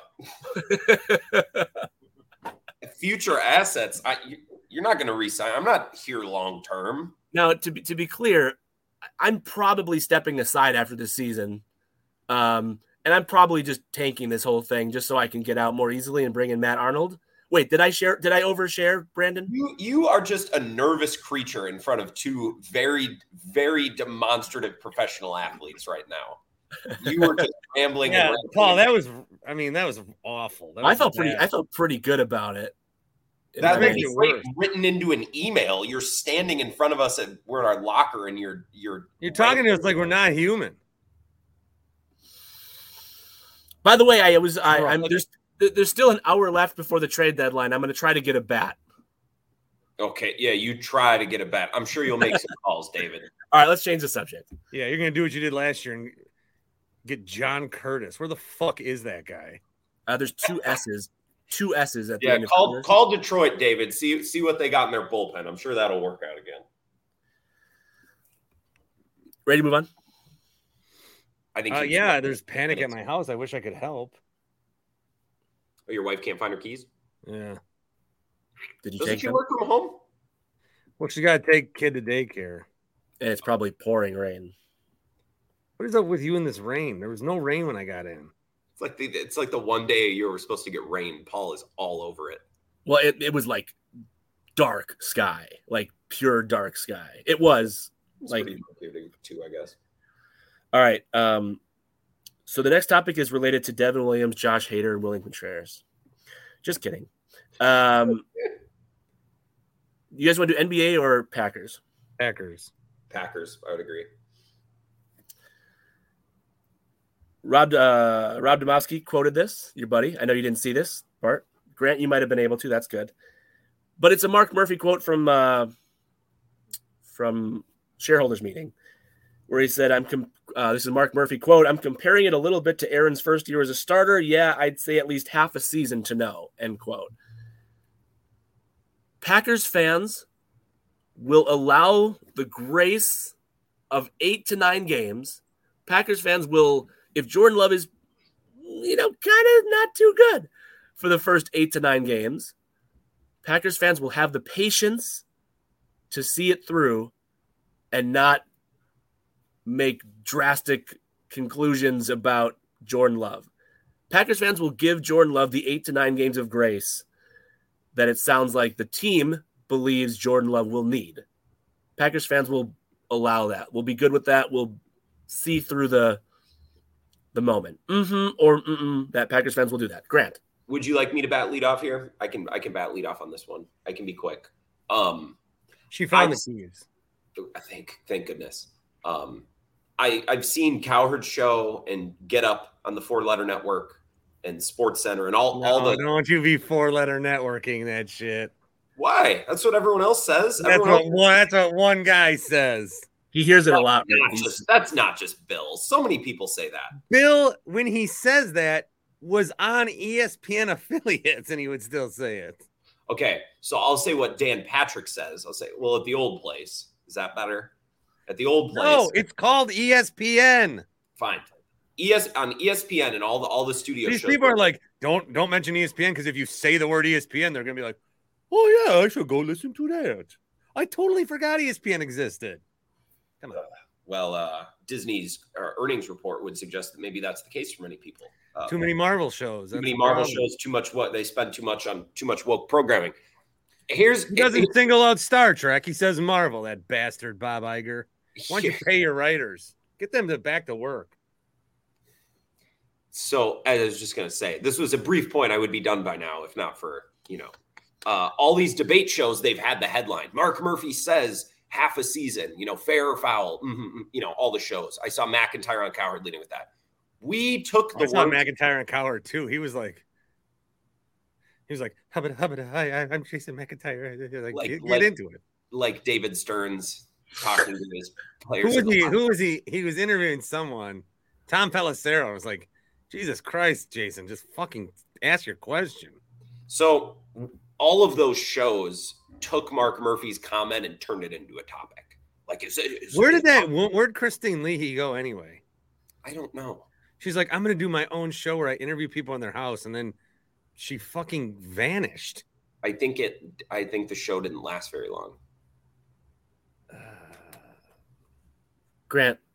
Speaker 3: Future assets. You're not going to re-sign. I'm not here long term.
Speaker 4: Now, to be clear, I'm probably stepping aside after this season, and I'm probably just tanking this whole thing just so I can get out more easily and bring in Matt Arnold. Wait, did I overshare, Brandon?
Speaker 3: You are just a nervous creature in front of 2 very, very demonstrative professional athletes right now. You were just rambling.
Speaker 2: Yeah, Paul, that was awful.
Speaker 4: I felt pretty good about it.
Speaker 3: That makes it worse. Written into an email. You're standing in front of us we're in our locker, and you're
Speaker 2: talking to us like we're not human.
Speaker 4: By the way, there's still an hour left before the trade deadline. I'm going to try to get a bat.
Speaker 3: Okay, yeah, you try to get a bat. I'm sure you'll make some calls, David.
Speaker 4: All right, let's change the subject.
Speaker 2: Yeah, you're going to do what you did last year and get John Curtis. Where the fuck is that guy?
Speaker 4: There's 2 S's. 2 S's at the end.
Speaker 3: Call Detroit, David. See what they got in their bullpen. I'm sure that'll work out again.
Speaker 4: Ready to move on?
Speaker 3: I think.
Speaker 2: There's panic at my house. I wish I could help.
Speaker 3: Oh, your wife can't find her keys?
Speaker 2: Yeah.
Speaker 3: Doesn't she work from home?
Speaker 2: Well, she got to take kid to daycare.
Speaker 4: And it's probably pouring rain.
Speaker 2: What is up with you in this rain? There was no rain when I got in.
Speaker 3: It's like the one day a year we're supposed to get rain. Paul is all over it.
Speaker 4: Well, it was like dark sky, like pure dark sky. It was like
Speaker 3: pretty motivating too, I guess.
Speaker 4: All right. So the next topic is related to Devin Williams, Josh Hader, and Willing Contreras. Just kidding. You guys want to do NBA or Packers?
Speaker 2: Packers,
Speaker 3: I would agree.
Speaker 4: Rob Domofsky quoted this, your buddy. I know you didn't see this, Bart. Grant, you might have been able to. That's good. But it's a Mark Murphy quote from from shareholders meeting where he said, this is Mark Murphy quote, "I'm comparing it a little bit to Aaron's first year as a starter. Yeah, I'd say at least half a season to know," end quote. Packers fans will allow the grace of 8 to 9 games. Packers fans will, if Jordan Love is, kind of not too good for the first 8 to 9 games, Packers fans will have the patience to see it through and not make drastic conclusions about Jordan Love. Packers fans will give Jordan Love the 8 to 9 games of grace that it sounds like the team believes Jordan Love will need. Packers fans will allow that. We'll be good with that. We'll see through the moment. That Packers fans will do that. Grant.
Speaker 3: Would you like me to bat lead off here? I can bat lead off on this one. I can be quick.
Speaker 2: She found the keys.
Speaker 3: Thank goodness. I've seen Cowherd's show and Get Up on the 4-Letter Network and Sports Center and all the.
Speaker 2: Don't you be 4-letter networking that shit.
Speaker 3: Why? That's what everyone else says.
Speaker 2: That's what one guy says.
Speaker 4: He hears it a lot.
Speaker 3: That's not just Bill. So many people say that.
Speaker 2: Bill, when he says that, was on ESPN affiliates, and he would still say it.
Speaker 3: Okay, so I'll say what Dan Patrick says. I'll say, well, at the old place. Is that better? At the old place.
Speaker 2: No, it's called ESPN.
Speaker 3: Fine. On ESPN and all the studio
Speaker 2: These
Speaker 3: shows.
Speaker 2: people are like, don't mention ESPN, because if you say the word ESPN, they're gonna be like, oh yeah, I should go listen to that. I totally forgot ESPN existed. Come on.
Speaker 3: Well, Disney's earnings report would suggest that maybe that's the case for many people.
Speaker 2: Too many Marvel shows.
Speaker 3: Too many Marvel shows. Too much they spend too much on too much woke programming. He
Speaker 2: doesn't single out Star Trek. He says Marvel. That bastard Bob Iger. Why don't you pay your writers? Get them back to work.
Speaker 3: So I was just going to say, this was a brief point. I would be done by now if not for all these debate shows. They've had the headline: Mark Murphy says half a season. Fair or foul. All the shows. I saw McIntyre on Cowherd leading with that. We took the
Speaker 2: I saw McIntyre and Cowherd too. He was like, hubba, hi, I'm Jason McIntyre. Get into it.
Speaker 3: Like David Stearns talking to his players.
Speaker 2: Who was he? He was interviewing someone. Tom Pelissero was like, Jesus Christ, Jason, just fucking ask your question.
Speaker 3: So all of those shows took Mark Murphy's comment and turned it into a topic.
Speaker 2: Where'd Christine Leahy go anyway?
Speaker 3: I don't know.
Speaker 2: She's like, I'm going to do my own show where I interview people in their house. And then she fucking vanished.
Speaker 3: I think the show didn't last very long.
Speaker 4: Grant.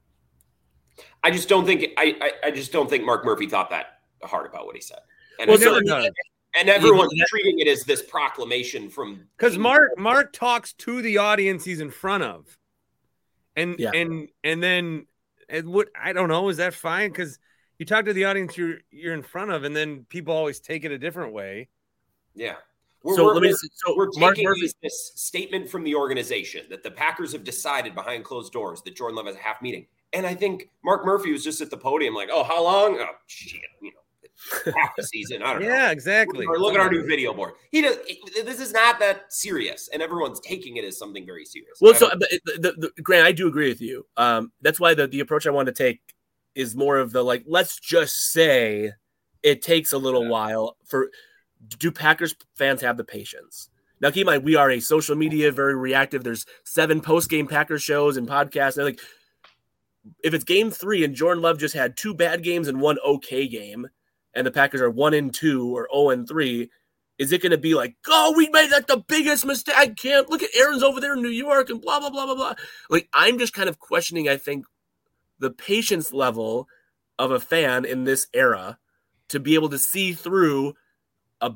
Speaker 3: I just don't think Mark Murphy thought that hard about what he said. And everyone's treating it as this proclamation from,
Speaker 2: because Mark talks to the audience he's in front of. And then what, I don't know, is that fine? Because you talk to the audience you're in front of, and then people always take it a different way.
Speaker 3: Yeah.
Speaker 2: We're
Speaker 3: taking this statement from the organization that the Packers have decided behind closed doors that Jordan Love has a half meeting. And I think Mark Murphy was just at the podium like, oh, how long? Oh, shit, half the season. I don't know.
Speaker 2: Yeah, exactly.
Speaker 3: Or look at our new video board. This is not that serious, and everyone's taking it as something very serious.
Speaker 4: Well, so Grant, I do agree with you. That's why the approach I want to take is more of the let's just say it takes a little while for. Do Packers fans have the patience? Now, keep in mind, we are a social media, very reactive. There's 7 post-game Packers shows and podcasts. And if it's game 3 and Jordan Love just had 2 bad games and 1 okay game, and the Packers are 1-2 or 0-3, is it going to be like, oh, we made the biggest mistake? I can't look at Aaron's over there in New York and blah, blah, blah, blah, blah. I'm just kind of questioning, I think, the patience level of a fan in this era to be able to see through a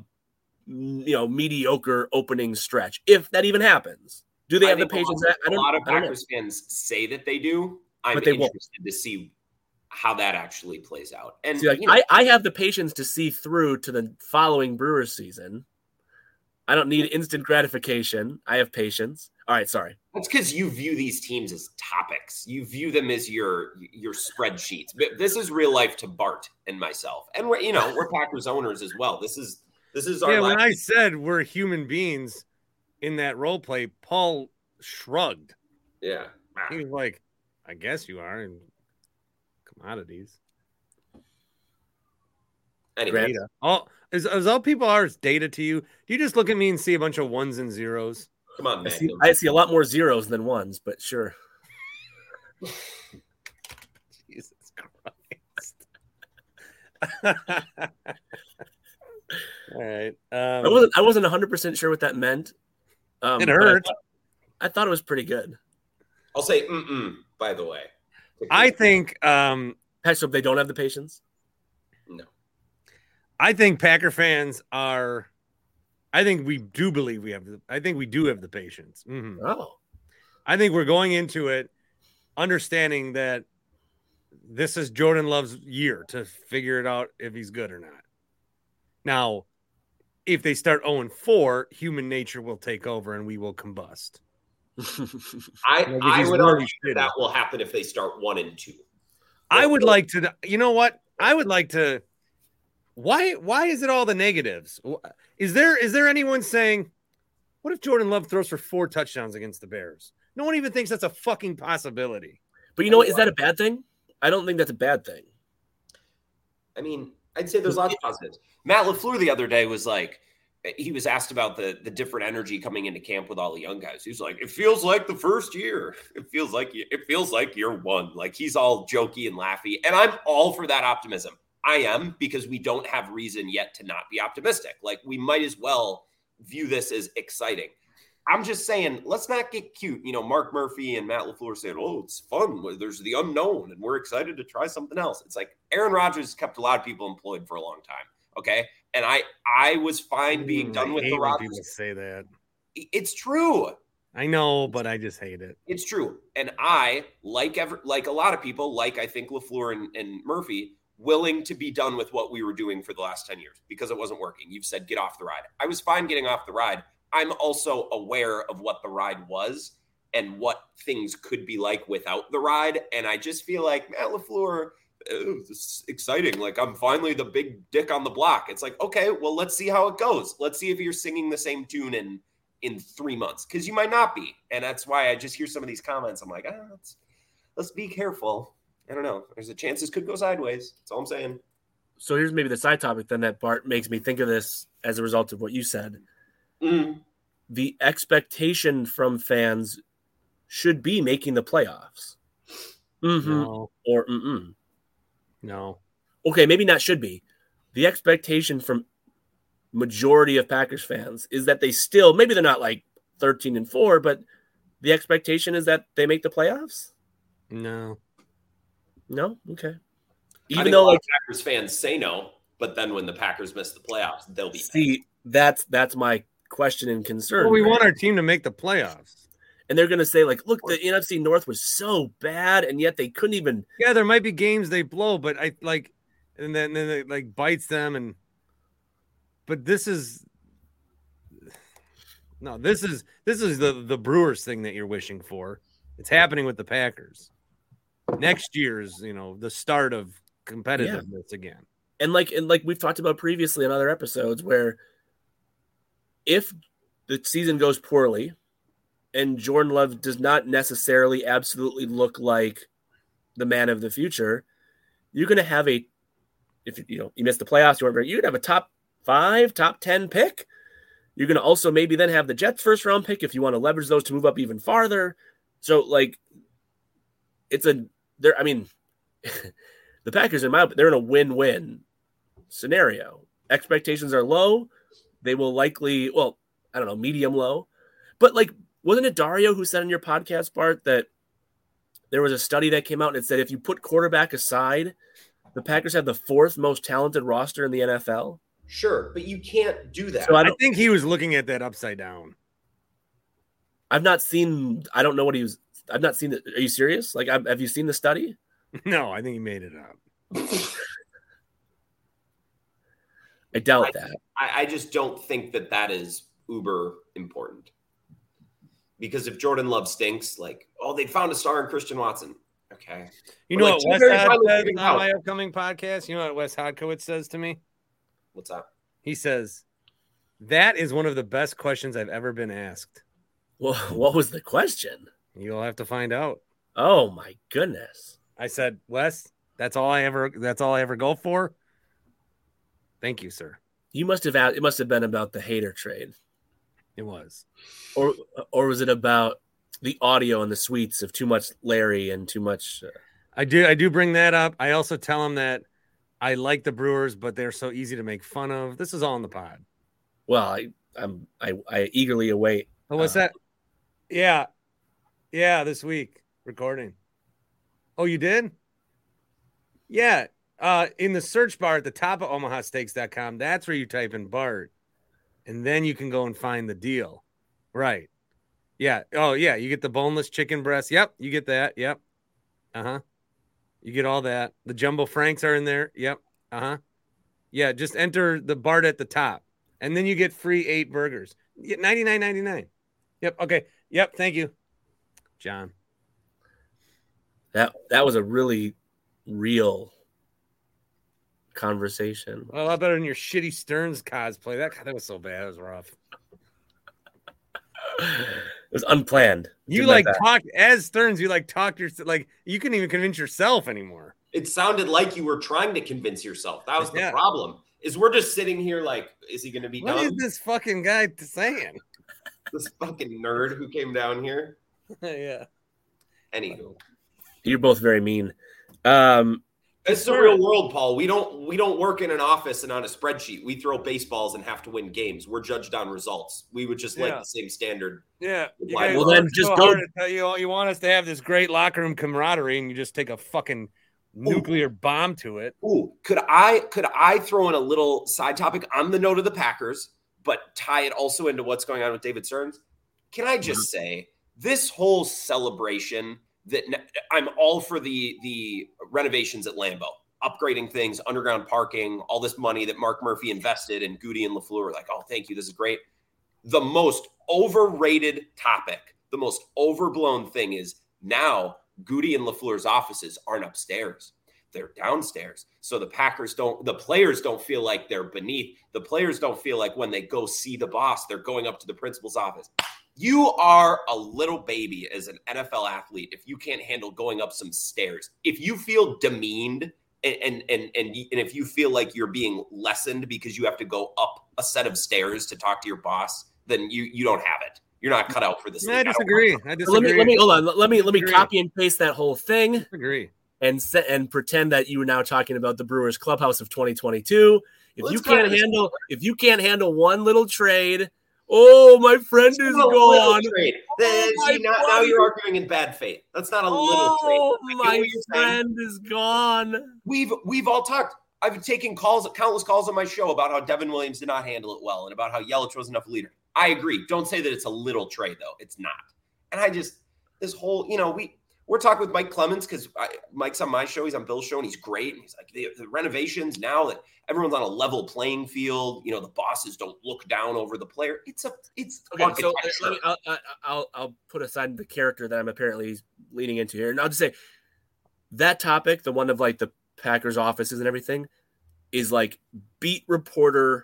Speaker 4: mediocre opening stretch, if that even happens. Do they have the patience?
Speaker 3: A lot of Packers fans say that they do. I'm interested to see how that actually plays out. And
Speaker 4: I have the patience to see through to the following Brewers season. I don't need instant gratification. I have patience. All right, sorry.
Speaker 3: That's because you view these teams as topics. You view them as your spreadsheets. But this is real life to Bart and myself, and we're Packers owners as well. This is our.
Speaker 2: When I said we're human beings in that role play, Paul shrugged.
Speaker 3: Yeah.
Speaker 2: He was like, I guess you are in commodities.
Speaker 3: Anyway,
Speaker 2: Data. Is all people are is data to you? Do you just look at me and see a bunch of ones and zeros?
Speaker 3: come on, Magnum.
Speaker 4: I see a lot more zeros than ones, but sure.
Speaker 2: Jesus Christ. All right.
Speaker 4: I wasn't 100% sure what that meant.
Speaker 2: It hurt.
Speaker 4: I thought it was pretty good.
Speaker 3: I'll say by the way.
Speaker 2: I think
Speaker 4: So they don't have the patience?
Speaker 3: No.
Speaker 2: I think Packer fans are. I think we do believe we have. I think we do have the patience. Mm-hmm.
Speaker 4: Oh,
Speaker 2: I think we're going into it understanding that this is Jordan Love's year to figure it out if he's good or not. Now, if they start 0-4, human nature will take over and we will combust.
Speaker 3: I would argue that will happen if they start 1-2.
Speaker 2: I would like to. You know what? I would like to. Why is it all the negatives? Is there anyone saying, what if Jordan Love throws for 4 touchdowns against the Bears? No one even thinks that's a fucking possibility.
Speaker 4: But you know what? Is that a bad thing? I don't think that's a bad thing.
Speaker 3: I mean, I'd say there's lots of positives. Matt LaFleur the other day was like, he was asked about the different energy coming into camp with all the young guys. He was like, it feels like the first year. It feels like year one. Like he's all jokey and laughy. And I'm all for that optimism. I am, because we don't have reason yet to not be optimistic. Like we might as well view this as exciting. I'm just saying, let's not get cute. You know, Mark Murphy and Matt LaFleur saying, oh, it's fun. There's the unknown and we're excited to try something else. It's like Aaron Rodgers kept a lot of people employed for a long time. Okay. And I was fine being done with the Rodgers.
Speaker 2: People say that.
Speaker 3: It's true.
Speaker 2: I know, but I just hate it.
Speaker 3: It's true. And I, like a lot of people, like I think LaFleur and Murphy, willing to be done with what we were doing for the last 10 years because it wasn't working. You've said, get off the ride. I was fine getting off the ride. I'm also aware of what the ride was and what things could be like without the ride. And I just feel like Matt LaFleur, this is exciting. Like I'm finally the big dick on the block. It's like, okay, well, let's see how it goes. Let's see if you're singing the same tune in 3 months, because you might not be. And that's why I just hear some of these comments. I'm like, let's be careful. I don't know. There's a chance this could go sideways. That's all I'm saying.
Speaker 4: So here's maybe the side topic then that Bart makes me think of this as a result of what you said. The expectation from fans should be making the playoffs.
Speaker 2: No.
Speaker 4: Or
Speaker 2: No.
Speaker 4: Okay, maybe not should be. The expectation from majority of Packers fans is that they still, maybe they're not like 13-4, but the expectation is that they make the playoffs?
Speaker 2: No.
Speaker 4: No? Okay.
Speaker 3: Even though like Packers fans say no, but then when the Packers miss the playoffs, they'll be
Speaker 4: see that's my question and concern.
Speaker 2: Well, we want our team to make the playoffs.
Speaker 4: And they're going to say, like, look, the NFC North was so bad, and yet they couldn't even.
Speaker 2: Yeah, there might be games they blow, but I like, and then it like bites them. But this is the Brewers thing that you're wishing for. It's happening with the Packers. Next year's, the start of competitiveness again.
Speaker 4: And like we've talked about previously in other episodes, where if the season goes poorly and Jordan Love does not necessarily absolutely look like the man of the future, you're going to have you miss the playoffs, you're going to have a top 5, top 10 pick. You're going to also maybe then have the Jets first round pick if you want to leverage those to move up even farther. So like the Packers they're in a win-win scenario. Expectations are low. They will likely, medium low. But like, wasn't it Dario who said on your podcast, Bart, that there was a study that came out and it said if you put quarterback aside, the Packers have the 4th most talented roster in the NFL?
Speaker 3: Sure, but you can't do that.
Speaker 2: So I think he was looking at that upside down.
Speaker 4: I don't know what he was. I've not seen it. Are you serious? Like, have you seen the study?
Speaker 2: No, I think he made it up.
Speaker 4: I doubt that.
Speaker 3: I just don't think that is uber important. Because if Jordan Love stinks, like, they found a star in Christian Watson. Okay.
Speaker 2: You know what Wes Hodge says on my upcoming podcast? You know what Wes Hodkowitz says to me?
Speaker 3: What's that?
Speaker 2: He says, that is one of the best questions I've ever been asked.
Speaker 4: Well, what was the question?
Speaker 2: You'll have to find out.
Speaker 4: Oh my goodness.
Speaker 2: I said, Wes, that's all I ever go for. Thank you, sir.
Speaker 4: It must have been about the Hader trade.
Speaker 2: It was.
Speaker 4: Or was it about the audio and the suites of too much Larry and too much
Speaker 2: I do bring that up. I also tell him that I like the Brewers, but they're so easy to make fun of. This is all in the pod.
Speaker 4: Well, I eagerly await.
Speaker 2: Oh, what's that? Yeah, this week recording. Oh, you did? Yeah. In the search bar at the top of omahasteaks.com, that's where you type in Bart, and then you can go and find the deal. Right. Yeah. Oh, yeah. You get the boneless chicken breast. Yep. You get that. Yep. Uh-huh. You get all that. The Jumbo Franks are in there. Yep. Uh-huh. Yeah, just enter the Bart at the top, and then you get free 8 burgers. $99.99. Yep. Okay. Yep. Thank you, John.
Speaker 4: That was a really real conversation.
Speaker 2: Well, a lot better than your shitty Stearns cosplay. That was so bad. It was rough.
Speaker 4: It was unplanned.
Speaker 2: You talked as Stearns. You talked yourself. You couldn't even convince yourself anymore.
Speaker 3: It sounded like you were trying to convince yourself. That was the problem. Is we're just sitting here is he going to be done?
Speaker 2: What is this fucking guy saying?
Speaker 3: This fucking nerd who came down here.
Speaker 2: Yeah.
Speaker 3: Anywho,
Speaker 4: you're both very mean.
Speaker 3: It's the real world, Paul. We don't work in an office and on a spreadsheet. We throw baseballs and have to win games. We're judged on results. We would just like the same standard.
Speaker 2: Yeah.
Speaker 4: Well, then just go.
Speaker 2: You want us to have this great locker room camaraderie, and you just take a fucking nuclear bomb to it.
Speaker 3: Ooh, could I throw in a little side topic on the note of the Packers, but tie it also into what's going on with David Stearns? Can I just say this whole celebration that I'm all for the renovations at Lambeau, upgrading things, underground parking, all this money that Mark Murphy invested in Goody and LaFleur were like, oh, thank you. This is great. The most overrated topic, the most overblown thing is now Goody and LaFleur's offices aren't upstairs. They're downstairs. So the players don't feel like they're beneath. The players don't feel like when they go see the boss, they're going up to the principal's office. You are a little baby as an NFL athlete if you can't handle going up some stairs. If you feel demeaned and if you feel like you're being lessened because you have to go up a set of stairs to talk to your boss, then you don't have it. You're not cut out for this.
Speaker 2: I disagree.
Speaker 4: Let me hold on. Let me copy and paste that whole thing.
Speaker 2: I agree.
Speaker 4: And pretend that you are now talking about the Brewers clubhouse of 2022. If you can't handle one little trade. Oh, my friend is gone.
Speaker 3: Now you're arguing in bad faith. That's not a little trade.
Speaker 4: Oh, my friend is gone.
Speaker 3: We've all talked. I've taken countless calls on my show about how Devin Williams did not handle it well and about how Yelich wasn't enough leader. I agree. Don't say that it's a little trade, though. It's not. And this whole, we're talking with Mike Clemens because Mike's on my show. He's on Bill's show, and he's great. And he's like, the renovations now that everyone's on a level playing field, the bosses don't look down over the player. It's
Speaker 4: okay. So I'll put aside the character that I'm apparently leaning into here, and I'll just say that topic, the one of the Packers offices and everything, is like beat reporter,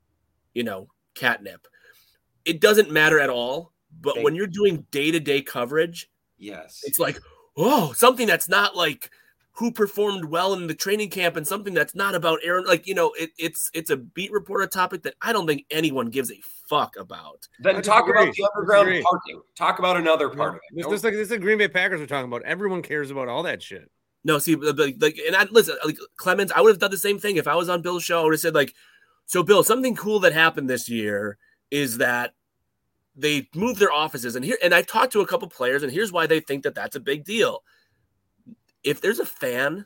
Speaker 4: catnip. It doesn't matter at all. But when you're doing day-to-day coverage,
Speaker 3: yes,
Speaker 4: it's like, oh, something that's not like who performed well in the training camp and something that's not about Aaron. It's a beat reporter topic that I don't think anyone gives a fuck about.
Speaker 3: Then talk about the underground parking. Talk about another part of it.
Speaker 2: This is the Green Bay Packers we're talking about. Everyone cares about all that shit.
Speaker 4: No, see, listen, Clemens, I would have done the same thing if I was on Bill's show. I would have said so Bill, something cool that happened this year is that they moved their offices, and I've talked to a couple players, and here's why they think that that's a big deal. If there's a fan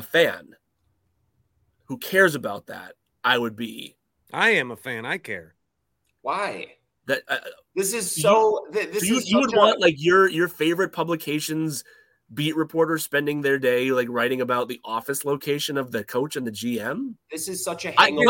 Speaker 4: who cares about that, I would be.
Speaker 2: I am a fan. I care.
Speaker 3: Why?
Speaker 4: That
Speaker 3: this is so.
Speaker 4: You would want your favorite publications beat reporters spending their day writing about the office location of the coach and the GM.
Speaker 3: This is such a
Speaker 4: I would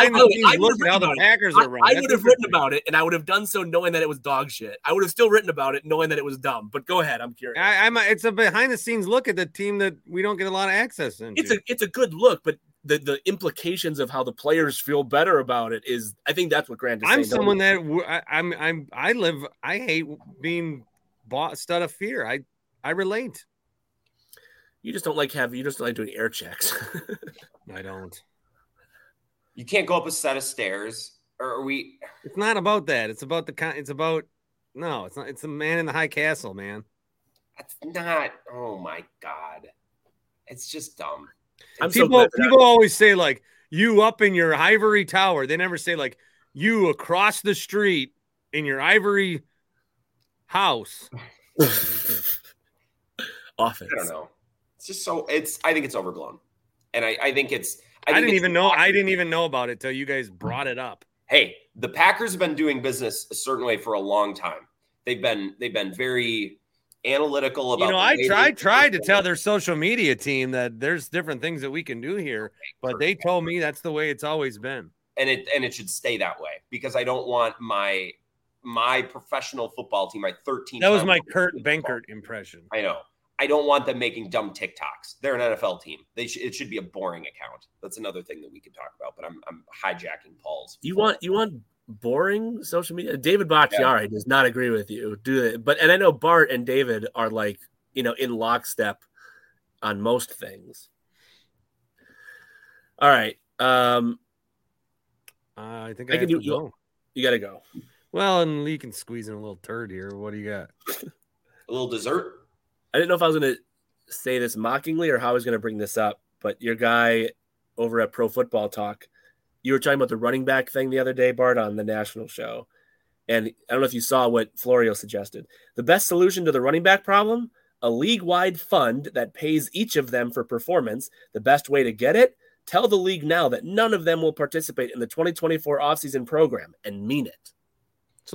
Speaker 4: have written about it, and I would have done so knowing that it was dog shit. I would have still written about it knowing that it was dumb. But go ahead, I'm curious.
Speaker 2: It's a behind the scenes look at the team that we don't get a lot of access into.
Speaker 4: It's a good look, but the implications of how the players feel better about it is, I think that's what Grant is saying.
Speaker 2: I'm someone that I hate being stud of fear. I relate.
Speaker 4: You just don't like doing air checks.
Speaker 2: I don't.
Speaker 3: You can't go up a set of stairs. Or are we?
Speaker 2: It's not about that. It's about no, it's not. It's the man in the high castle, man.
Speaker 3: That's not. Oh my God. It's just dumb.
Speaker 2: People always say like you up in your ivory tower. They never say like you across the street in your ivory house.
Speaker 4: Offense.
Speaker 3: I don't know. It's just so I think it's overblown. And I think it's
Speaker 2: I didn't even know about it till you guys brought it up.
Speaker 3: Hey, the Packers have been doing business a certain way for a long time. They've been very analytical about.
Speaker 2: I tried to tell their social media team that there's different things that we can do here, but they told me that's the way it's always been.
Speaker 3: And it should stay that way because I don't want my professional football team, my 13.
Speaker 2: That was my Kurt Benkert impression.
Speaker 3: I know. I don't want them making dumb TikToks. They're an NFL team. It should be a boring account. That's another thing that we could talk about. But I'm hijacking Paul's.
Speaker 4: You want boring social media? David Bakhtiari does not agree with you, do they? And I know Bart and David are like in lockstep on most things. All right.
Speaker 2: I think I can do.
Speaker 4: You got to go.
Speaker 2: Well, and Lee can squeeze in a little turd here. What do you got?
Speaker 3: A little dessert.
Speaker 4: I didn't know if I was going to say this mockingly or how I was going to bring this up, but your guy over at Pro Football Talk, you were talking about the running back thing the other day, Bart, on the national show. And I don't know if you saw what Florio suggested. The best solution to the running back problem, a league-wide fund that pays each of them for performance. The best way to get it, tell the league now that none of them will participate in the 2024 offseason program and mean it.
Speaker 2: So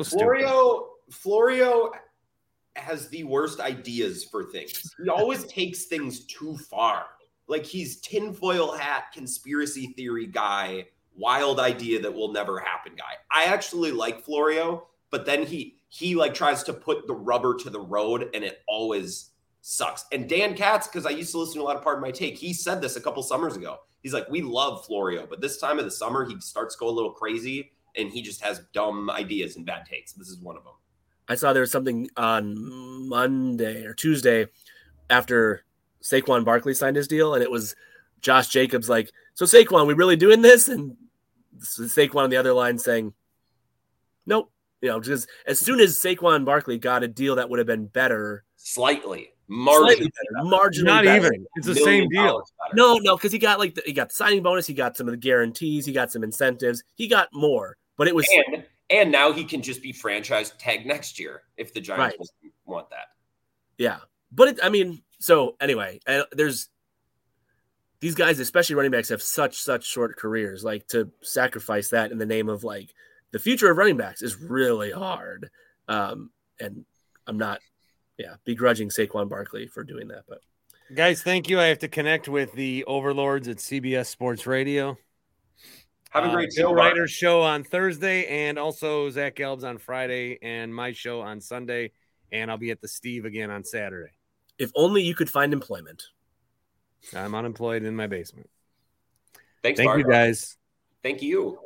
Speaker 3: Florio has the worst ideas for things. He always takes things too far. Like he's tinfoil hat, conspiracy theory guy, wild idea that will never happen guy. I actually like Florio, but then he like tries to put the rubber to the road and it always sucks. And Dan Katz, because I used to listen to a lot of Pardon My Take, he said this a couple summers ago. He's like, we love Florio, but this time of the summer, he starts going a little crazy and he just has dumb ideas and bad takes. This is one of them.
Speaker 4: I saw there was something on Monday or Tuesday after Saquon Barkley signed his deal, and it was Josh Jacobs like, so Saquon, we really doing this? And Saquon on the other line saying, nope. Because as soon as Saquon Barkley got a deal that would have been better.
Speaker 3: Marginally better.
Speaker 2: Not
Speaker 4: better.
Speaker 2: Even. It's the same deal.
Speaker 4: No, because he got the signing bonus. He got some of the guarantees. He got some incentives. He got more, but it was.
Speaker 3: And now he can just be franchise tag next year if the Giants want that.
Speaker 4: Yeah. But so anyway, there's these guys, especially running backs, have such short careers. Like to sacrifice that in the name of like the future of running backs is really hard. And I'm not, begrudging Saquon Barkley for doing that. But
Speaker 2: guys, thank you. I have to connect with the overlords at CBS Sports Radio.
Speaker 3: Have a great
Speaker 2: Bill Ryder's show on Thursday and also Zach Gelb's on Friday and my show on Sunday. And I'll be at the Steve again on Saturday.
Speaker 4: If only you could find employment.
Speaker 2: I'm unemployed in my basement.
Speaker 3: Thanks,
Speaker 2: Thank you, guys.
Speaker 3: Thank you.